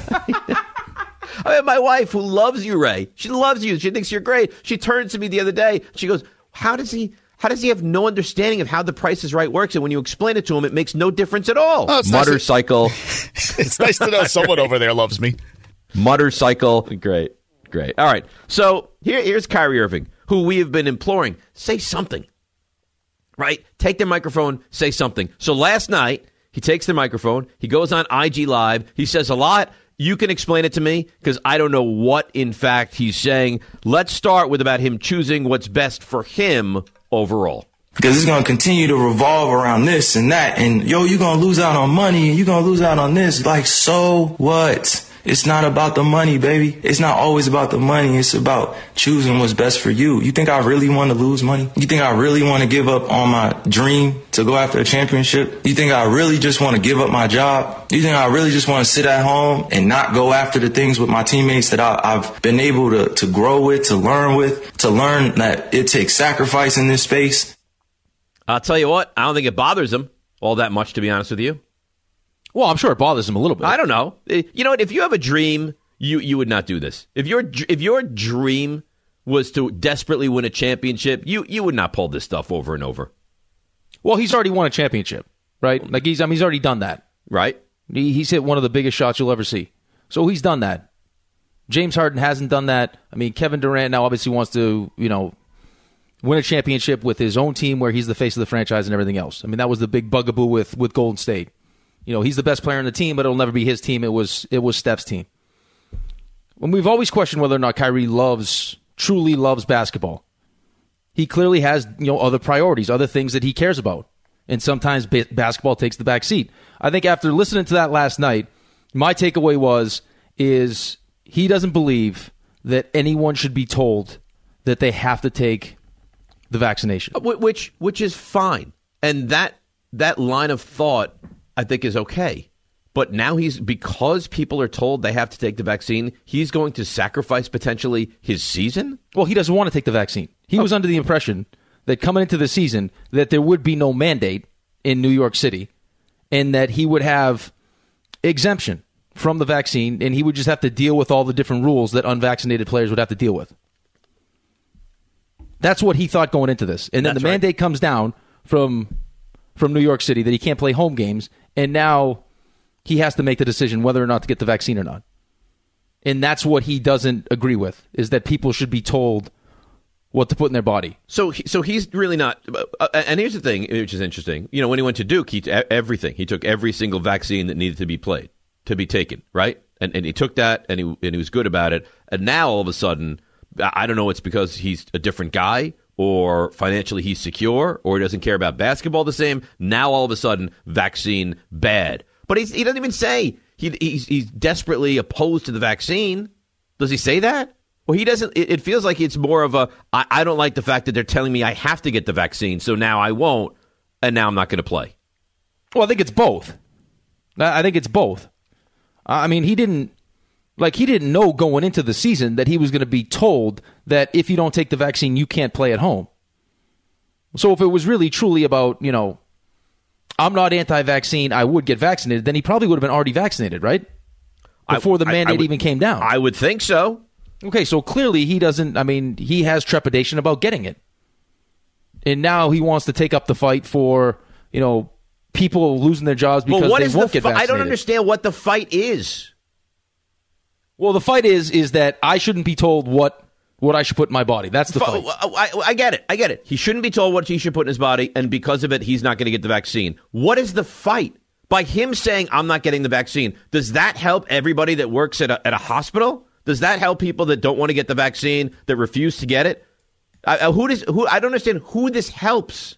Speaker 3: I mean, my wife, who loves you, Ray, she loves you. She thinks you're great. She turned to me the other day. She goes, how does he how does he have no understanding of how The Price is Right works? And when you explain it to him, it makes no difference at all.
Speaker 7: Oh,
Speaker 3: Motorcycle.
Speaker 7: Nice it's nice to know someone over there loves me.
Speaker 3: Motorcycle. Great. Great. All right. So here, here's Kyrie Irving, who we have been imploring. Say something. Right? Take the microphone, say something. So last night, he takes the microphone, he goes on I G Live, he says a lot. You can explain it to me because I don't know what, in fact, he's saying. Let's start with about him choosing what's best for him overall.
Speaker 9: Because it's going to continue to revolve around this and that. And, yo, you're going to lose out on money and you're going to lose out on this. Like, so what? It's not about the money, baby. It's not always about the money. It's about choosing what's best for you. You think I really want to lose money? You think I really want to give up on my dream to go after a championship? You think I really just want to give up my job? You think I really just want to sit at home and not go after the things with my teammates that I, I've been able to, to grow with, to learn with, to learn that it takes sacrifice in this space?
Speaker 3: I'll tell you what, I don't think it bothers him all that much, to be honest with you.
Speaker 4: Well, I'm sure it bothers him a little bit.
Speaker 3: I don't know. You know what? If you have a dream, you, you would not do this. If your if your dream was to desperately win a championship, you you would not pull this stuff over and over.
Speaker 4: Well, he's already won a championship, right? Like he's I mean he's already done that,
Speaker 3: right?
Speaker 4: He, he's hit one of the biggest shots you'll ever see. So he's done that. James Harden hasn't done that. I mean, Kevin Durant now obviously wants to, you know, win a championship with his own team where he's the face of the franchise and everything else. I mean, that was the big bugaboo with with Golden State. You know, he's the best player on the team, but it'll never be his team. It was it was Steph's team. When we've always questioned whether or not Kyrie loves, truly loves basketball. He clearly has, you know, other priorities, other things that he cares about. And sometimes ba- basketball takes the back seat. I think after listening to that last night, my takeaway was, is he doesn't believe that anyone should be told that they have to take the vaccination.
Speaker 3: Which which is fine. And that that line of thought, I think, is okay. But now he's, because people are told they have to take the vaccine, he's going to sacrifice potentially his season?
Speaker 4: Well, he doesn't want to take the vaccine. He oh. was under the impression that coming into the season that there would be no mandate in New York City and that he would have exemption from the vaccine and he would just have to deal with all the different rules that unvaccinated players would have to deal with. That's what he thought going into this. And then
Speaker 3: That's
Speaker 4: the mandate
Speaker 3: right.
Speaker 4: comes down from from New York City that he can't play home games, and now he has to make the decision whether or not to get the vaccine or not. And that's what he doesn't agree with, is that people should be told what to put in their body.
Speaker 3: So so he's really not... Uh, and here's the thing, which is interesting. You know, when he went to Duke, he t- everything. He took every single vaccine that needed to be played, to be taken, right? And and he took that, and he and he was good about it. And now, all of a sudden, I don't know, it's because he's a different guy, or financially he's secure, or he doesn't care about basketball the same. Now, all of a sudden, vaccine bad. But he's, he doesn't even say he, he's, he's desperately opposed to the vaccine. Does he say that? Well, he doesn't. It, it feels like it's more of a, I, I don't like the fact that they're telling me I have to get the vaccine, so now I won't, and now I'm not going to play.
Speaker 4: Well, I think it's both. I think it's both. I mean, he didn't, like, he didn't know going into the season that he was going to be told that if you don't take the vaccine, you can't play at home. So if it was really truly about, you know, I'm not anti-vaccine, I would get vaccinated, then he probably would have been already vaccinated, right? Before the mandate
Speaker 3: I, I would,
Speaker 4: even came down.
Speaker 3: I would think so.
Speaker 4: Okay, so clearly he doesn't, I mean, he has trepidation about getting it. And now he wants to take up the fight for, you know, people losing their jobs because
Speaker 3: well, what
Speaker 4: they
Speaker 3: is
Speaker 4: won't
Speaker 3: the
Speaker 4: get
Speaker 3: fi-
Speaker 4: vaccinated.
Speaker 3: I don't understand what the fight is.
Speaker 4: Well, the fight is is that I shouldn't be told what what I should put in my body. That's the fight.
Speaker 3: I, I, I get it. I get it. He shouldn't be told what he should put in his body, and because of it, he's not going to get the vaccine. What is the fight? By him saying, I'm not getting the vaccine, does that help everybody that works at a, at a hospital? Does that help people that don't want to get the vaccine, that refuse to get it? I, who does? Who? I don't understand who this helps.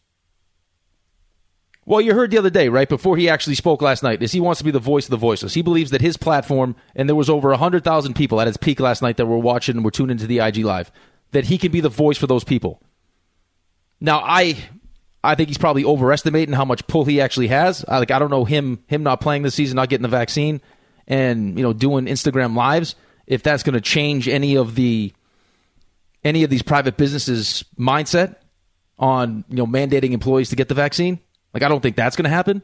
Speaker 4: Well, you heard the other day, right, before he actually spoke last night, is he wants to be the voice of the voiceless. He believes that his platform, and there was over one hundred thousand people at its peak last night that were watching and were tuned into the I G Live, that he can be the voice for those people. Now, I I think he's probably overestimating how much pull he actually has. I, like I don't know him him not playing this season, not getting the vaccine, and you know doing Instagram Lives, if that's going to change any of the any of these private businesses' mindset on you know mandating employees to get the vaccine. Like, I don't think that's going to happen.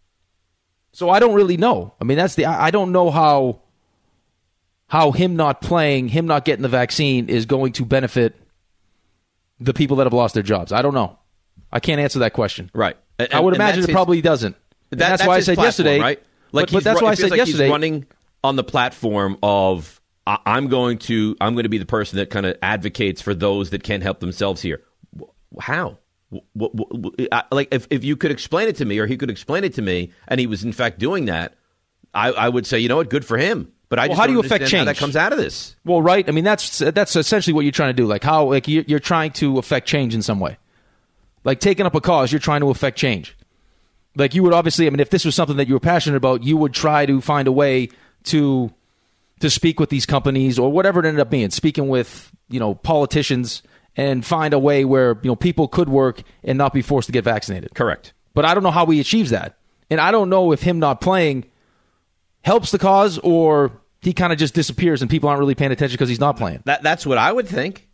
Speaker 4: So I don't really know. I mean, that's the I, I don't know how how him not playing, him not getting the vaccine is going to benefit the people that have lost their jobs. I don't know. I can't answer that question.
Speaker 3: Right. And,
Speaker 4: I would imagine it
Speaker 3: his,
Speaker 4: probably doesn't.
Speaker 3: That,
Speaker 4: that's,
Speaker 3: that's
Speaker 4: why I
Speaker 3: his
Speaker 4: said
Speaker 3: platform,
Speaker 4: yesterday.
Speaker 3: Right? Like
Speaker 4: but, but that's why I said
Speaker 3: like
Speaker 4: yesterday.
Speaker 3: He's running on the platform of I, I'm going to I'm going to be the person that kind of advocates for those that can't help themselves here. How? What, what, what, like if, if you could explain it to me, or he could explain it to me, and he was in fact doing that, I, I would say, you know what, good for him. But I
Speaker 4: well,
Speaker 3: just
Speaker 4: how
Speaker 3: don't
Speaker 4: do you affect
Speaker 3: understand
Speaker 4: change?
Speaker 3: How that comes out of this.
Speaker 4: Well, right. I mean, that's that's essentially what you're trying to do. Like how like you're, you're trying to affect change in some way. Like taking up a cause, you're trying to affect change. Like you would obviously, I mean, if this was something that you were passionate about, you would try to find a way to to speak with these companies or whatever it ended up being, speaking with you know politicians. And find a way where you know people could work and not be forced to get vaccinated.
Speaker 3: Correct.
Speaker 4: But I don't know how he achieves that. And I don't know if him not playing helps the cause or he kind of just disappears and people aren't really paying attention because he's not playing.
Speaker 3: That That's what I would think.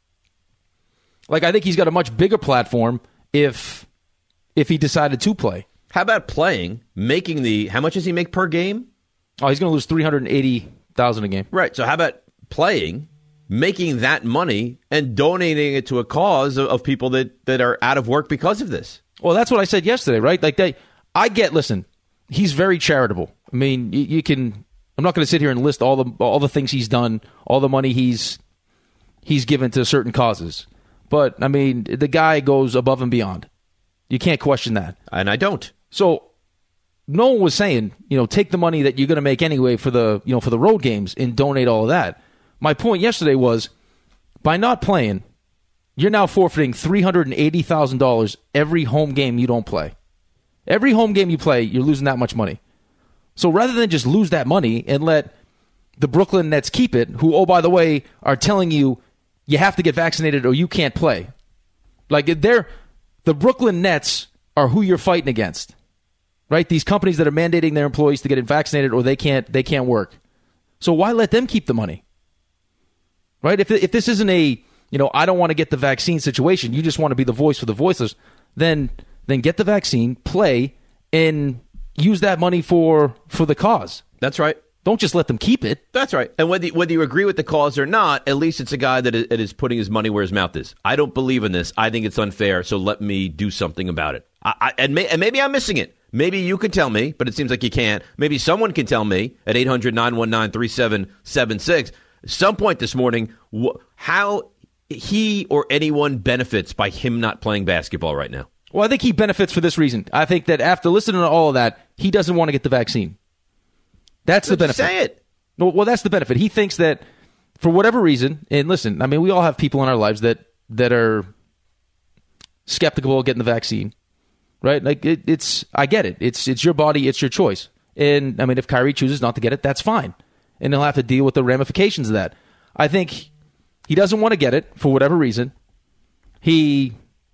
Speaker 4: Like, I think he's got a much bigger platform if if he decided to play.
Speaker 3: How about playing, making the, how much does he make per game?
Speaker 4: Oh, he's going to lose three hundred eighty thousand dollars a game.
Speaker 3: Right. So how about playing, making that money and donating it to a cause of, of people that, that are out of work because of this?
Speaker 4: Well, that's what I said yesterday, right? Like, they, I get, listen, he's very charitable. I mean, you, you can, I'm not going to sit here and list all the all the things he's done, all the money he's he's given to certain causes. But, I mean, the guy goes above and beyond. You can't question that.
Speaker 3: And I don't.
Speaker 4: So, no one was saying, you know, take the money that you're going to make anyway for the, you know, for the road games and donate all of that. My point yesterday was, by not playing, you're now forfeiting three hundred eighty thousand dollars every home game you don't play. Every home game you play, you're losing that much money. So rather than just lose that money and let the Brooklyn Nets keep it, who, oh, by the way, are telling you you have to get vaccinated or you can't play. Like, they're, the Brooklyn Nets are who you're fighting against, right? These companies that are mandating their employees to get vaccinated or they can't, they can't work. So why let them keep the money? Right? If if this isn't a, you know, I don't want to get the vaccine situation, you just want to be the voice for the voiceless, then then get the vaccine, play, and use that money for for the cause.
Speaker 3: That's right.
Speaker 4: Don't just let them keep it.
Speaker 3: That's right. And whether whether you agree with the cause or not, at least it's a guy that is, that is putting his money where his mouth is. I don't believe in this. I think it's unfair, so let me do something about it. I, I, and, may, and maybe I'm missing it. Maybe you can tell me, but it seems like you can't. Maybe someone can tell me at eight hundred, nine one nine, three seven seven six. Some point this morning, wh- how he or anyone benefits by him not playing basketball right now.
Speaker 4: Well, I think he benefits for this reason. I think that after listening to all of that, he doesn't want to get the vaccine. That's the benefit.
Speaker 3: Say it.
Speaker 4: No, well, that's the benefit. He thinks that for whatever reason, and listen, I mean, we all have people in our lives that, that are skeptical of getting the vaccine, right? Like it, it's, I get it. It's it's your body, it's your choice. And I mean, if Kyrie chooses not to get it, that's fine. And he'll have to deal with the ramifications of that. I think he doesn't want to get it for whatever reason. He,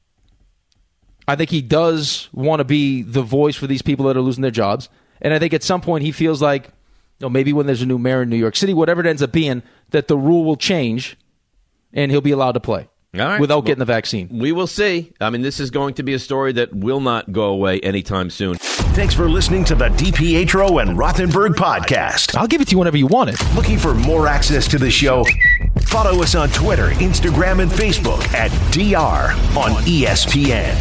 Speaker 4: I think he does want to be the voice for these people that are losing their jobs. And I think at some point he feels like, you know, maybe when there's a new mayor in New York City, whatever it ends up being, that the rule will change and he'll be allowed to play. All right. Without well, getting the vaccine.
Speaker 3: We will see. I mean, this is going to be a story that will not go away anytime soon.
Speaker 1: Thanks for listening to the DiPietro and Rothenberg podcast.
Speaker 4: I'll give it to you whenever you want it.
Speaker 1: Looking for more access to the show? Follow us on Twitter, Instagram, and Facebook at D R on E S P N.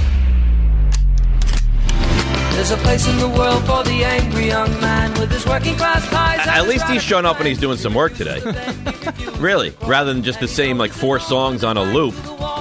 Speaker 10: There's a place in the world for the angry young man with his working class ties.
Speaker 3: At least he's shown up and he's doing some work today. Really, rather than just the same like four songs on a loop.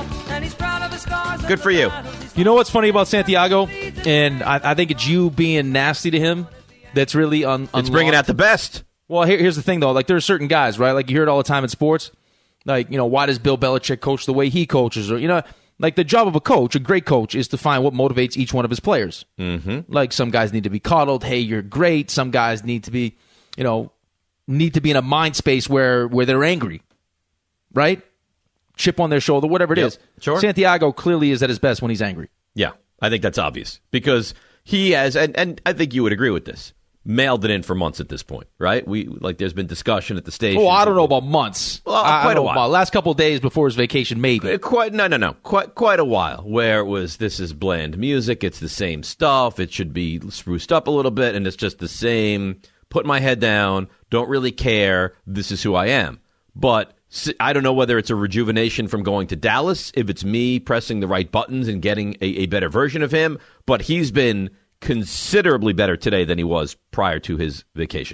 Speaker 3: Good for you.
Speaker 4: You know what's funny about Santiago? And I, I think it's you being nasty to him that's really un-
Speaker 3: It's bringing out the best.
Speaker 4: Well, here, here's the thing, though. Like, there are certain guys, right? Like, you hear it all the time in sports. Like, you know, why does Bill Belichick coach the way he coaches? Or, you know, like, the job of a coach, a great coach, is to find what motivates each one of his players.
Speaker 3: Mm-hmm.
Speaker 4: Like, some guys need to be coddled. Hey, you're great. Some guys need to be, you know, need to be in a mind space where, where they're angry. Right? Chip on their shoulder, whatever it
Speaker 3: Yep.
Speaker 4: is.
Speaker 3: Sure.
Speaker 4: Santiago clearly is at his best when he's angry.
Speaker 3: Yeah, I think that's obvious. Because he has, and, and I think you would agree with this, mailed it in for months at this point, right? We like there's been discussion at the station.
Speaker 4: Oh, I don't know about months.
Speaker 3: Well,
Speaker 4: I,
Speaker 3: quite
Speaker 4: I
Speaker 3: a
Speaker 4: don't know
Speaker 3: while.
Speaker 4: about last couple of days before his vacation, maybe.
Speaker 3: Uh, Quite no, no, no. Quite quite a while where it was this is bland music. It's the same stuff. It should be spruced up a little bit, and it's just the same. Put my head down. Don't really care. This is who I am. But s- I don't know whether it's a rejuvenation from going to Dallas. If it's me pressing the right buttons and getting a, a better version of him. But he's been considerably better today than he was prior to his vacation.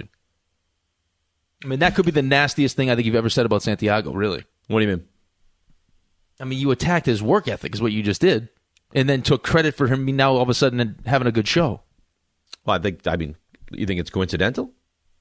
Speaker 4: I mean, that could be the nastiest thing I think you've ever said about Santiago, really.
Speaker 3: What do you mean?
Speaker 4: I mean, you attacked his work ethic is what you just did, and then took credit for him now all of a sudden having a good show.
Speaker 3: Well, I think, I mean, you think it's coincidental?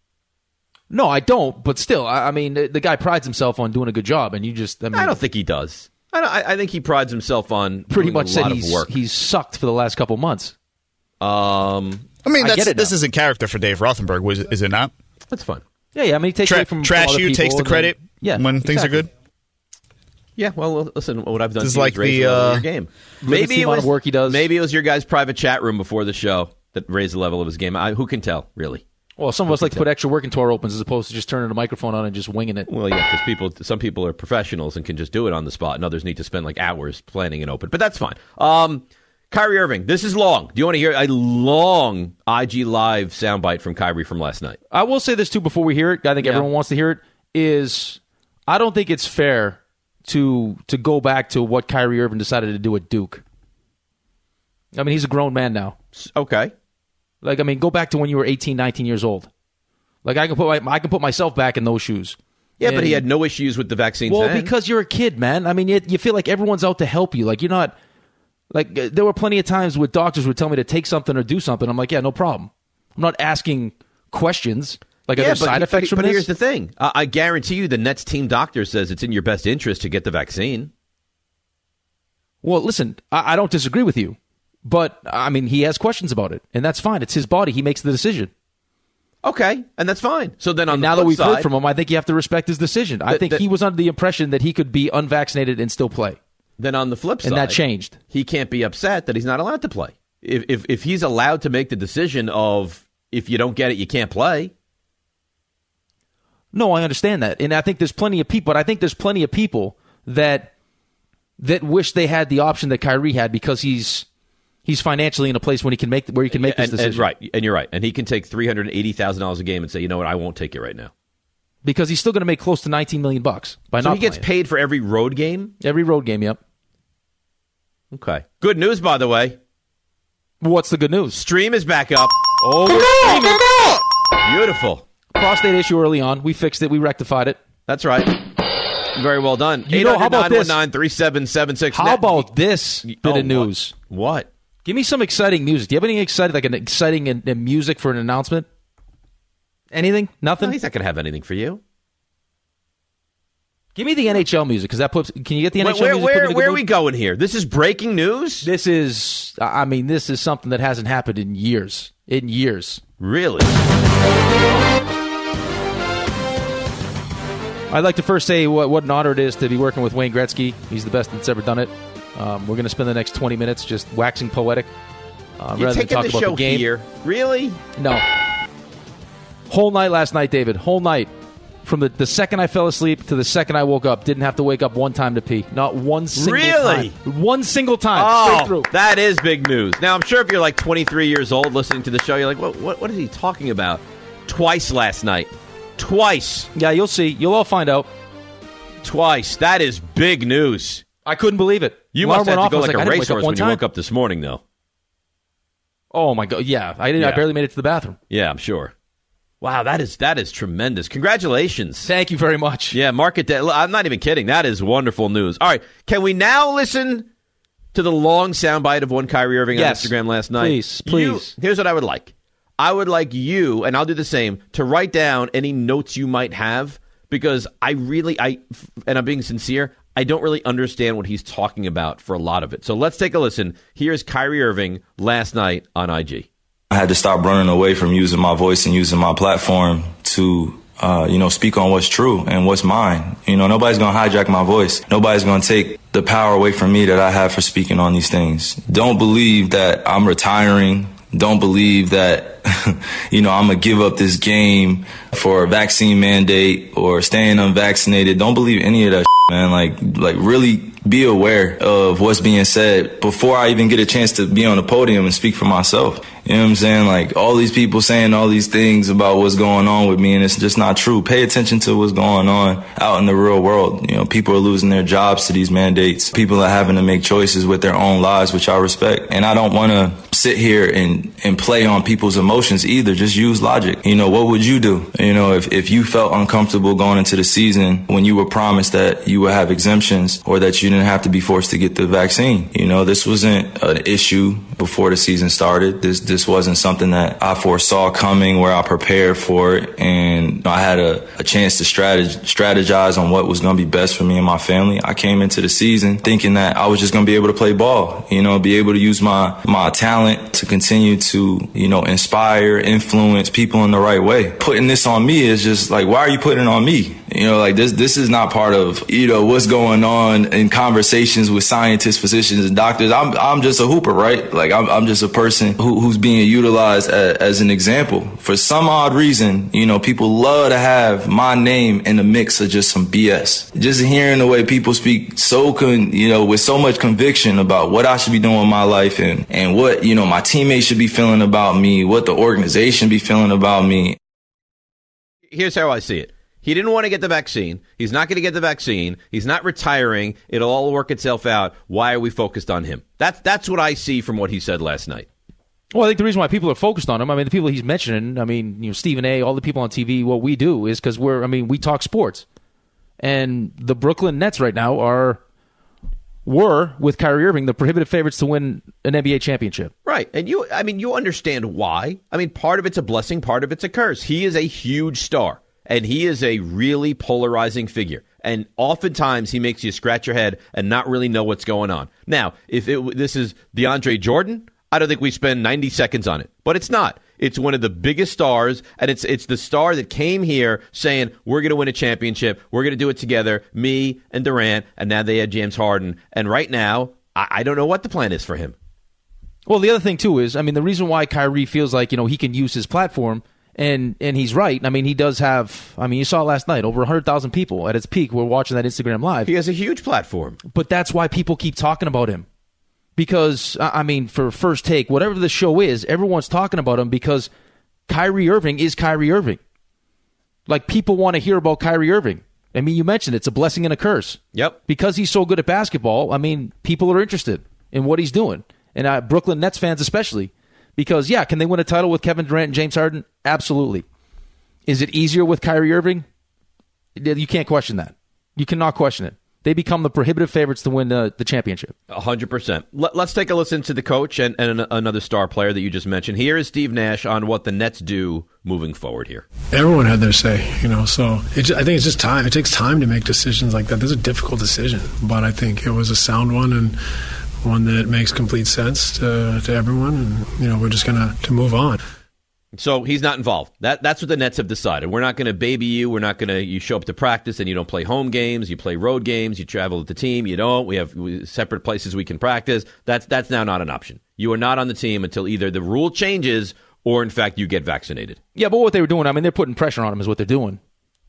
Speaker 4: No, I don't, but still, I, I mean, the, the guy prides himself on doing a good job, and you just, I mean...
Speaker 3: I don't think he does. I, don't, I, I think he prides himself on
Speaker 4: pretty
Speaker 3: doing
Speaker 4: much
Speaker 3: a
Speaker 4: said
Speaker 3: lot
Speaker 4: he's,
Speaker 3: of work.
Speaker 4: he's sucked for the last couple months.
Speaker 3: Um,
Speaker 7: I mean,
Speaker 4: I
Speaker 7: that's,
Speaker 4: get it
Speaker 7: this
Speaker 4: now.
Speaker 7: isn't character for Dave Rothenberg, was, is it not?
Speaker 3: That's fun.
Speaker 4: Yeah, yeah, I mean, he takes
Speaker 7: Tra-
Speaker 4: away from,
Speaker 7: trash
Speaker 4: from other
Speaker 7: you,
Speaker 4: people
Speaker 7: takes the
Speaker 4: and then-
Speaker 7: credit
Speaker 4: yeah,
Speaker 7: when things are
Speaker 4: exactly.
Speaker 7: good.
Speaker 3: Yeah, well, listen, what I've done
Speaker 7: This is
Speaker 3: to you
Speaker 7: like
Speaker 3: is raise
Speaker 7: the,
Speaker 3: the level
Speaker 7: uh,
Speaker 3: of your game.
Speaker 4: Limits
Speaker 3: Maybe
Speaker 4: the
Speaker 3: it
Speaker 4: amount
Speaker 3: was
Speaker 4: of work he does.
Speaker 3: Maybe it was your guy's private chat room before the show that raised the level of his game. I, who can tell, really?
Speaker 4: Well, some of us like to put extra work into our opens as opposed to just turning the microphone on and just winging it.
Speaker 3: Well, yeah, because people, some people are professionals and can just do it on the spot, and others need to spend like hours planning an open. But that's fine. Um, Kyrie Irving, this is long. Do you want to hear a long I G Live soundbite from Kyrie from last night?
Speaker 4: I will say this, too, before we hear it. I think
Speaker 3: Yeah.
Speaker 4: everyone wants to hear it, is I don't think it's fair to to go back to what Kyrie Irving decided to do at Duke. I mean, he's a grown man now.
Speaker 3: Okay.
Speaker 4: Like, I mean, go back to when you were eighteen, nineteen years old. Like, I can put my, I can put myself back in those shoes.
Speaker 3: Yeah, but he
Speaker 4: And-
Speaker 3: had no issues with the vaccines
Speaker 4: Well,
Speaker 3: then.
Speaker 4: because you're a kid, man. I mean, you, you feel like everyone's out to help you. Like, you're not... Like, uh, there were plenty of times where doctors would tell me to take something or do something. I'm like, yeah, no problem. I'm not asking questions. Like, are
Speaker 3: yeah,
Speaker 4: there
Speaker 3: but,
Speaker 4: side effects
Speaker 3: but,
Speaker 4: from
Speaker 3: but
Speaker 4: this?
Speaker 3: here's the thing. I, I guarantee you the Nets team doctor says it's in your best interest to get the vaccine.
Speaker 4: Well, listen, I, I don't disagree with you. But, I mean, he has questions about it. And that's fine. It's his body. He makes the decision.
Speaker 3: Okay, and that's fine. So then on
Speaker 4: And
Speaker 3: the
Speaker 4: now that
Speaker 3: flip
Speaker 4: we've
Speaker 3: side,
Speaker 4: heard from him, I think you have to respect his decision. I
Speaker 3: The-
Speaker 4: think
Speaker 3: the-
Speaker 4: he was under the impression that he could be unvaccinated and still play.
Speaker 3: then on the flip side,
Speaker 4: And that changed.
Speaker 3: He can't be upset that he's not allowed to play. If, if if he's allowed to make the decision of if you don't get it, you can't play.
Speaker 4: No, I understand that. And I think there's plenty of people, but I think there's plenty of people that that wish they had the option that Kyrie had because he's he's financially in a place when he can make where he can make
Speaker 3: and,
Speaker 4: this
Speaker 3: and
Speaker 4: decision.
Speaker 3: right, and you're right. And he can take three hundred eighty thousand dollars a game and say, you know what, I won't take it right now.
Speaker 4: Because he's still going to make close to nineteen million bucks by
Speaker 3: So
Speaker 4: not
Speaker 3: he gets
Speaker 4: playing.
Speaker 3: paid for every road game?
Speaker 4: Every road game, yep.
Speaker 3: Okay. Good news, by the way.
Speaker 4: What's the good news?
Speaker 3: Stream is back up.
Speaker 4: Oh, we're streaming.
Speaker 3: Beautiful.
Speaker 4: Prostate issue early on. We fixed it. We rectified it.
Speaker 3: That's right. Very well done.
Speaker 4: You know, how about this?
Speaker 3: eight hundred, nine one nine, three seven seven six.
Speaker 4: How about this bit
Speaker 3: Oh,
Speaker 4: of news?
Speaker 3: What? what?
Speaker 4: Give me some exciting music. Do you have anything exciting, like an exciting in, in music for an announcement? Anything? Nothing?
Speaker 3: No, he's not going to have anything for you.
Speaker 4: Give me the N H L music, because that puts. Can you get the N H L
Speaker 3: Where,
Speaker 4: music?
Speaker 3: where,
Speaker 4: put me in a good
Speaker 3: where are
Speaker 4: mood?
Speaker 3: we going here? This is breaking news?
Speaker 4: This is, I mean, this is something that hasn't happened in years. In years.
Speaker 3: Really?
Speaker 4: I'd like to first say what, what an honor it is to be working with Wayne Gretzky. He's the best that's ever done it. Um, we're going to spend the next twenty minutes just waxing poetic. Uh,
Speaker 3: You're
Speaker 4: rather than
Speaker 3: taking
Speaker 4: talk
Speaker 3: the
Speaker 4: about
Speaker 3: show
Speaker 4: the game.
Speaker 3: here? Really?
Speaker 4: No. Whole night last night, David. Whole night. From the, the second I fell asleep to the second I woke up. Didn't have to wake up one time to pee. Not one single
Speaker 3: Really?
Speaker 4: time. One single time. Straight through.
Speaker 3: Oh, that is big news. Now, I'm sure if you're like twenty-three years old listening to the show, you're like, what, what, what is he talking about? Twice last night. Twice.
Speaker 4: Yeah, you'll see. You'll all find out.
Speaker 3: twice. That is big news.
Speaker 4: I couldn't believe it.
Speaker 3: You
Speaker 4: Alarm
Speaker 3: must have
Speaker 4: went
Speaker 3: to go
Speaker 4: off. I
Speaker 3: like
Speaker 4: was
Speaker 3: a
Speaker 4: I didn't wake up
Speaker 3: racehorse
Speaker 4: one
Speaker 3: when you
Speaker 4: time.
Speaker 3: woke up this morning, though.
Speaker 4: Oh my god! Yeah, I didn't.
Speaker 3: Yeah.
Speaker 4: I barely made it to the bathroom.
Speaker 3: Yeah, I'm sure. Wow, that is that is tremendous. Congratulations.
Speaker 4: Thank you very much.
Speaker 3: Yeah, market day. I'm not even kidding. That is wonderful news. All right, can we now listen to the long soundbite of one Kyrie Irving
Speaker 4: Yes.
Speaker 3: on Instagram last night?
Speaker 4: Please, please.
Speaker 3: You, here's what I would like. I would like you, and I'll do the same, to write down any notes you might have, because I really, I, and I'm being sincere, I don't really understand what he's talking about for a lot of it. So let's take a listen. Here's Kyrie Irving last night on I G.
Speaker 9: I had to stop running away from using my voice and using my platform to, uh, you know, speak on what's true and what's mine. You know, nobody's going to hijack my voice. Nobody's going to take the power away from me that I have for speaking on these things. Don't believe that I'm retiring. Don't believe that, you know, I'm going to give up this game for a vaccine mandate or staying unvaccinated. Don't believe any of that shit, man. Like, like really be aware of what's being said before I even get a chance to be on the podium and speak for myself. You know what I'm saying? Like, all these people saying all these things about what's going on with me, and it's just not true. Pay attention to what's going on out in the real world. You know, people are losing their jobs to these mandates. People are having to make choices with their own lives, which I respect. And I don't want to sit here and, and play on people's emotions either. Just use logic. You know, what would you do? You know, if, if you felt uncomfortable going into the season when you were promised that you would have exemptions or that you didn't have to be forced to get the vaccine. You know, this wasn't an issue before the season started. This, this This wasn't something that I foresaw coming, where I prepared for it, and I had a, a chance to strategize, strategize on what was going to be best for me and my family. I came into the season thinking that I was just going to be able to play ball, you know, be able to use my, my talent to continue to, you know, inspire, influence people in the right way. Putting this on me is just like, why are you putting it on me? You know, like this, this is not part of, you know, what's going on in conversations with scientists, physicians, and doctors. I'm, I'm just a hooper, right? Like I'm, I'm just a person who, who's being utilized as, as an example. For some odd reason, you know, people love to have my name in the mix of just some B S. Just hearing the way people speak so, con, you know, with so much conviction about what I should be doing in my life and, and what, you know, my teammates should be feeling about me, what the organization be feeling about me.
Speaker 3: Here's how I see it. He didn't want to get the vaccine. He's not going to get the vaccine. He's not retiring. It'll all work itself out. Why are we focused on him? That's that's what I see from what he said last night.
Speaker 4: Well, I think the reason why people are focused on him, I mean, the people he's mentioning, I mean, you know, Stephen A., all the people on T V, what we do is because we're, I mean, we talk sports. And the Brooklyn Nets right now are, were, with Kyrie Irving, the prohibitive favorites to win an N B A championship.
Speaker 3: Right. And you, I mean, you understand why. I mean, part of it's a blessing, part of it's a curse. He is a huge star. And he is a really polarizing figure. And oftentimes he makes you scratch your head and not really know what's going on. Now, if it, this is DeAndre Jordan, I don't think we spend ninety seconds on it. But it's not. It's one of the biggest stars, and it's it's the star that came here saying, we're going to win a championship. We're going to do it together, me and Durant, and now they had James Harden. And right now, I, I don't know what the plan is for him.
Speaker 4: Well, the other thing, too, is, I mean, the reason why Kyrie feels like, you know, he can use his platform, And and he's right. I mean, he does have, I mean, you saw last night, over one hundred thousand people at its peak were watching that Instagram Live.
Speaker 3: He has a huge platform.
Speaker 4: But that's why people keep talking about him. Because, I mean, for First Take, whatever the show is, everyone's talking about him because Kyrie Irving is Kyrie Irving. Like, people want to hear about Kyrie Irving. I mean, you mentioned it's a blessing and a curse.
Speaker 3: Yep.
Speaker 4: Because he's so good at basketball, I mean, people are interested in what he's doing. And uh, Brooklyn Nets fans especially. Because, yeah, can they win a title with Kevin Durant and James Harden? Absolutely. Is it easier with Kyrie Irving? You can't question that. You cannot question it. They become the prohibitive favorites to win the, the championship.
Speaker 3: one hundred percent. Let, let's take a listen to the coach and, and an, another star player that you just mentioned. Here is Steve Nash on what the Nets do moving forward here.
Speaker 11: Everyone had their say, you know, so it, I think it's just time. It takes time to make decisions like that. This is a difficult decision, but I think it was a sound one and one that makes complete sense to, to everyone, and you know we're just gonna to move on.
Speaker 3: So he's not involved. That that's what the Nets have decided. We're not going to baby you. We're not going to. You show up to practice and you don't play home games. You play road games. You travel with the team. You don't. We have separate places we can practice. That's that's now not an option. You are not on the team until either the rule changes or, in fact, you get vaccinated.
Speaker 4: Yeah, but what they were doing, I mean, they're putting pressure on him is what they're doing.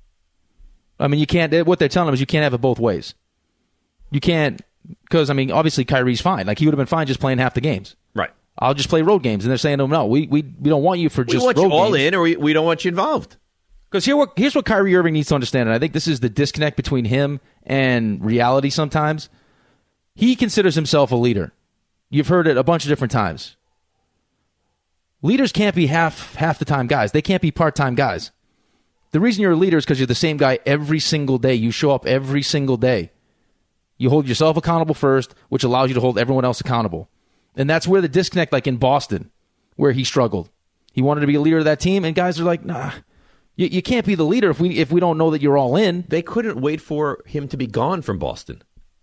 Speaker 4: I mean, you can't. What they're telling him is you can't have it both ways. You can't. Because, I mean, obviously Kyrie's fine. Like, he would have been fine just playing half the games.
Speaker 3: Right.
Speaker 4: I'll just play road games. And they're saying to him, no, we we, we don't want you for
Speaker 3: we
Speaker 4: just
Speaker 3: want
Speaker 4: road
Speaker 3: you all
Speaker 4: games.
Speaker 3: in, or we, we don't want you involved.
Speaker 4: Because here what, here's what Kyrie Irving needs to understand, and I think this is the disconnect between him and reality sometimes. He considers himself a leader. You've heard it a bunch of different times. Leaders can't be half half the time guys. They can't be part-time guys. The reason you're a leader is because you're the same guy every single day. You show up every single day. You hold yourself accountable first, which allows you to hold everyone else accountable. And that's where the disconnect, like in Boston, where he struggled. He wanted to be a leader of that team, and guys are like, nah, you, you can't be the leader if we if we don't know that you're all in.
Speaker 3: They couldn't wait for him to be gone from Boston.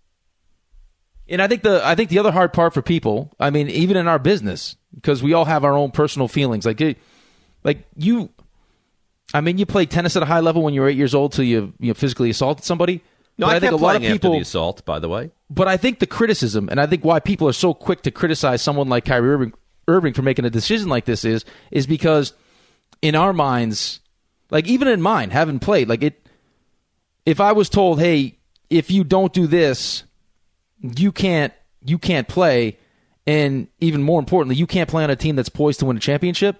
Speaker 4: And I think the I think the other hard part for people, I mean, even in our business, because we all have our own personal feelings. Like, like you, I mean, you played tennis at a high level when you were eight years old till you you know, physically assaulted somebody.
Speaker 3: No,
Speaker 4: but
Speaker 3: I,
Speaker 4: I think
Speaker 3: kept
Speaker 4: a lot of
Speaker 3: playing
Speaker 4: people
Speaker 3: after the assault, by the way.
Speaker 4: But I think the criticism, and I think why people are so quick to criticize someone like Kyrie Irving, Irving for making a decision like this is, is because in our minds, like even in mine, having played, like it, if I was told, hey, if you don't do this, you can't, you can't play, and even more importantly, you can't play on a team that's poised to win a championship,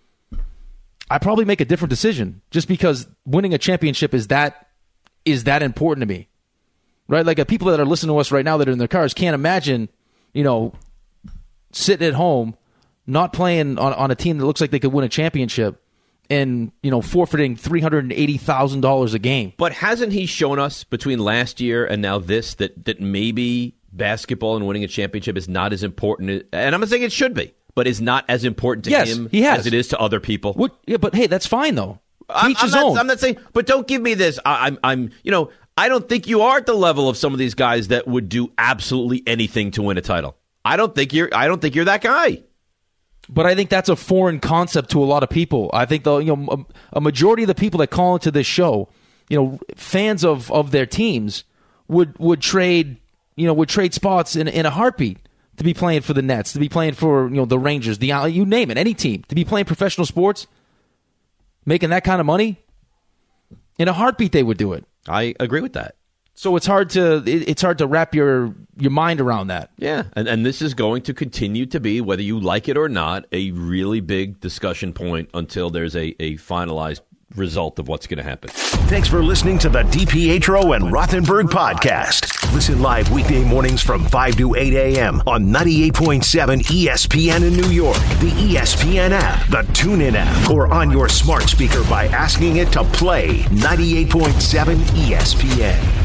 Speaker 4: I probably make a different decision just because winning a championship is that is that important to me, right? Like uh, people that are listening to us right now that are in their cars can't imagine, you know, sitting at home, not playing on, on a team that looks like they could win a championship and, you know, forfeiting three hundred eighty thousand dollars a game.
Speaker 3: But hasn't he shown us between last year and now this that, that maybe basketball and winning a championship is not as important, and I'm not saying it should be, but is not as important to
Speaker 4: yes,
Speaker 3: him
Speaker 4: he has.
Speaker 3: as it is to other people?
Speaker 4: What, yeah, but hey, that's fine though.
Speaker 3: I'm,
Speaker 4: Each
Speaker 3: I'm,
Speaker 4: his
Speaker 3: not,
Speaker 4: own.
Speaker 3: I'm not saying, but don't give me this. I, I'm, I'm, you know, I don't think you are at the level of some of these guys that would do absolutely anything to win a title. I don't think you're. I don't think you're that guy.
Speaker 4: But I think that's a foreign concept to a lot of people. I think the you know a, a majority of the people that call into this show, you know, fans of, of their teams would would trade you know would trade spots in in a heartbeat to be playing for the Nets, to be playing for you know the Rangers, the you name it, any team, to be playing professional sports. Making that kind of money, in a heartbeat they would do it.
Speaker 3: I agree with that.
Speaker 4: So it's hard to it, it's hard to wrap your your mind around that.
Speaker 3: Yeah, and and this is going to continue to be, whether you like it or not, a really big discussion point until there's a, a finalized result of what's going to happen.
Speaker 1: Thanks for listening to the DiPietro and Rothenberg podcast. Listen live weekday mornings from five to eight a.m. on ninety-eight point seven E S P N in New York, the E S P N app, the TuneIn app, or on your smart speaker by asking it to play ninety-eight point seven E S P N.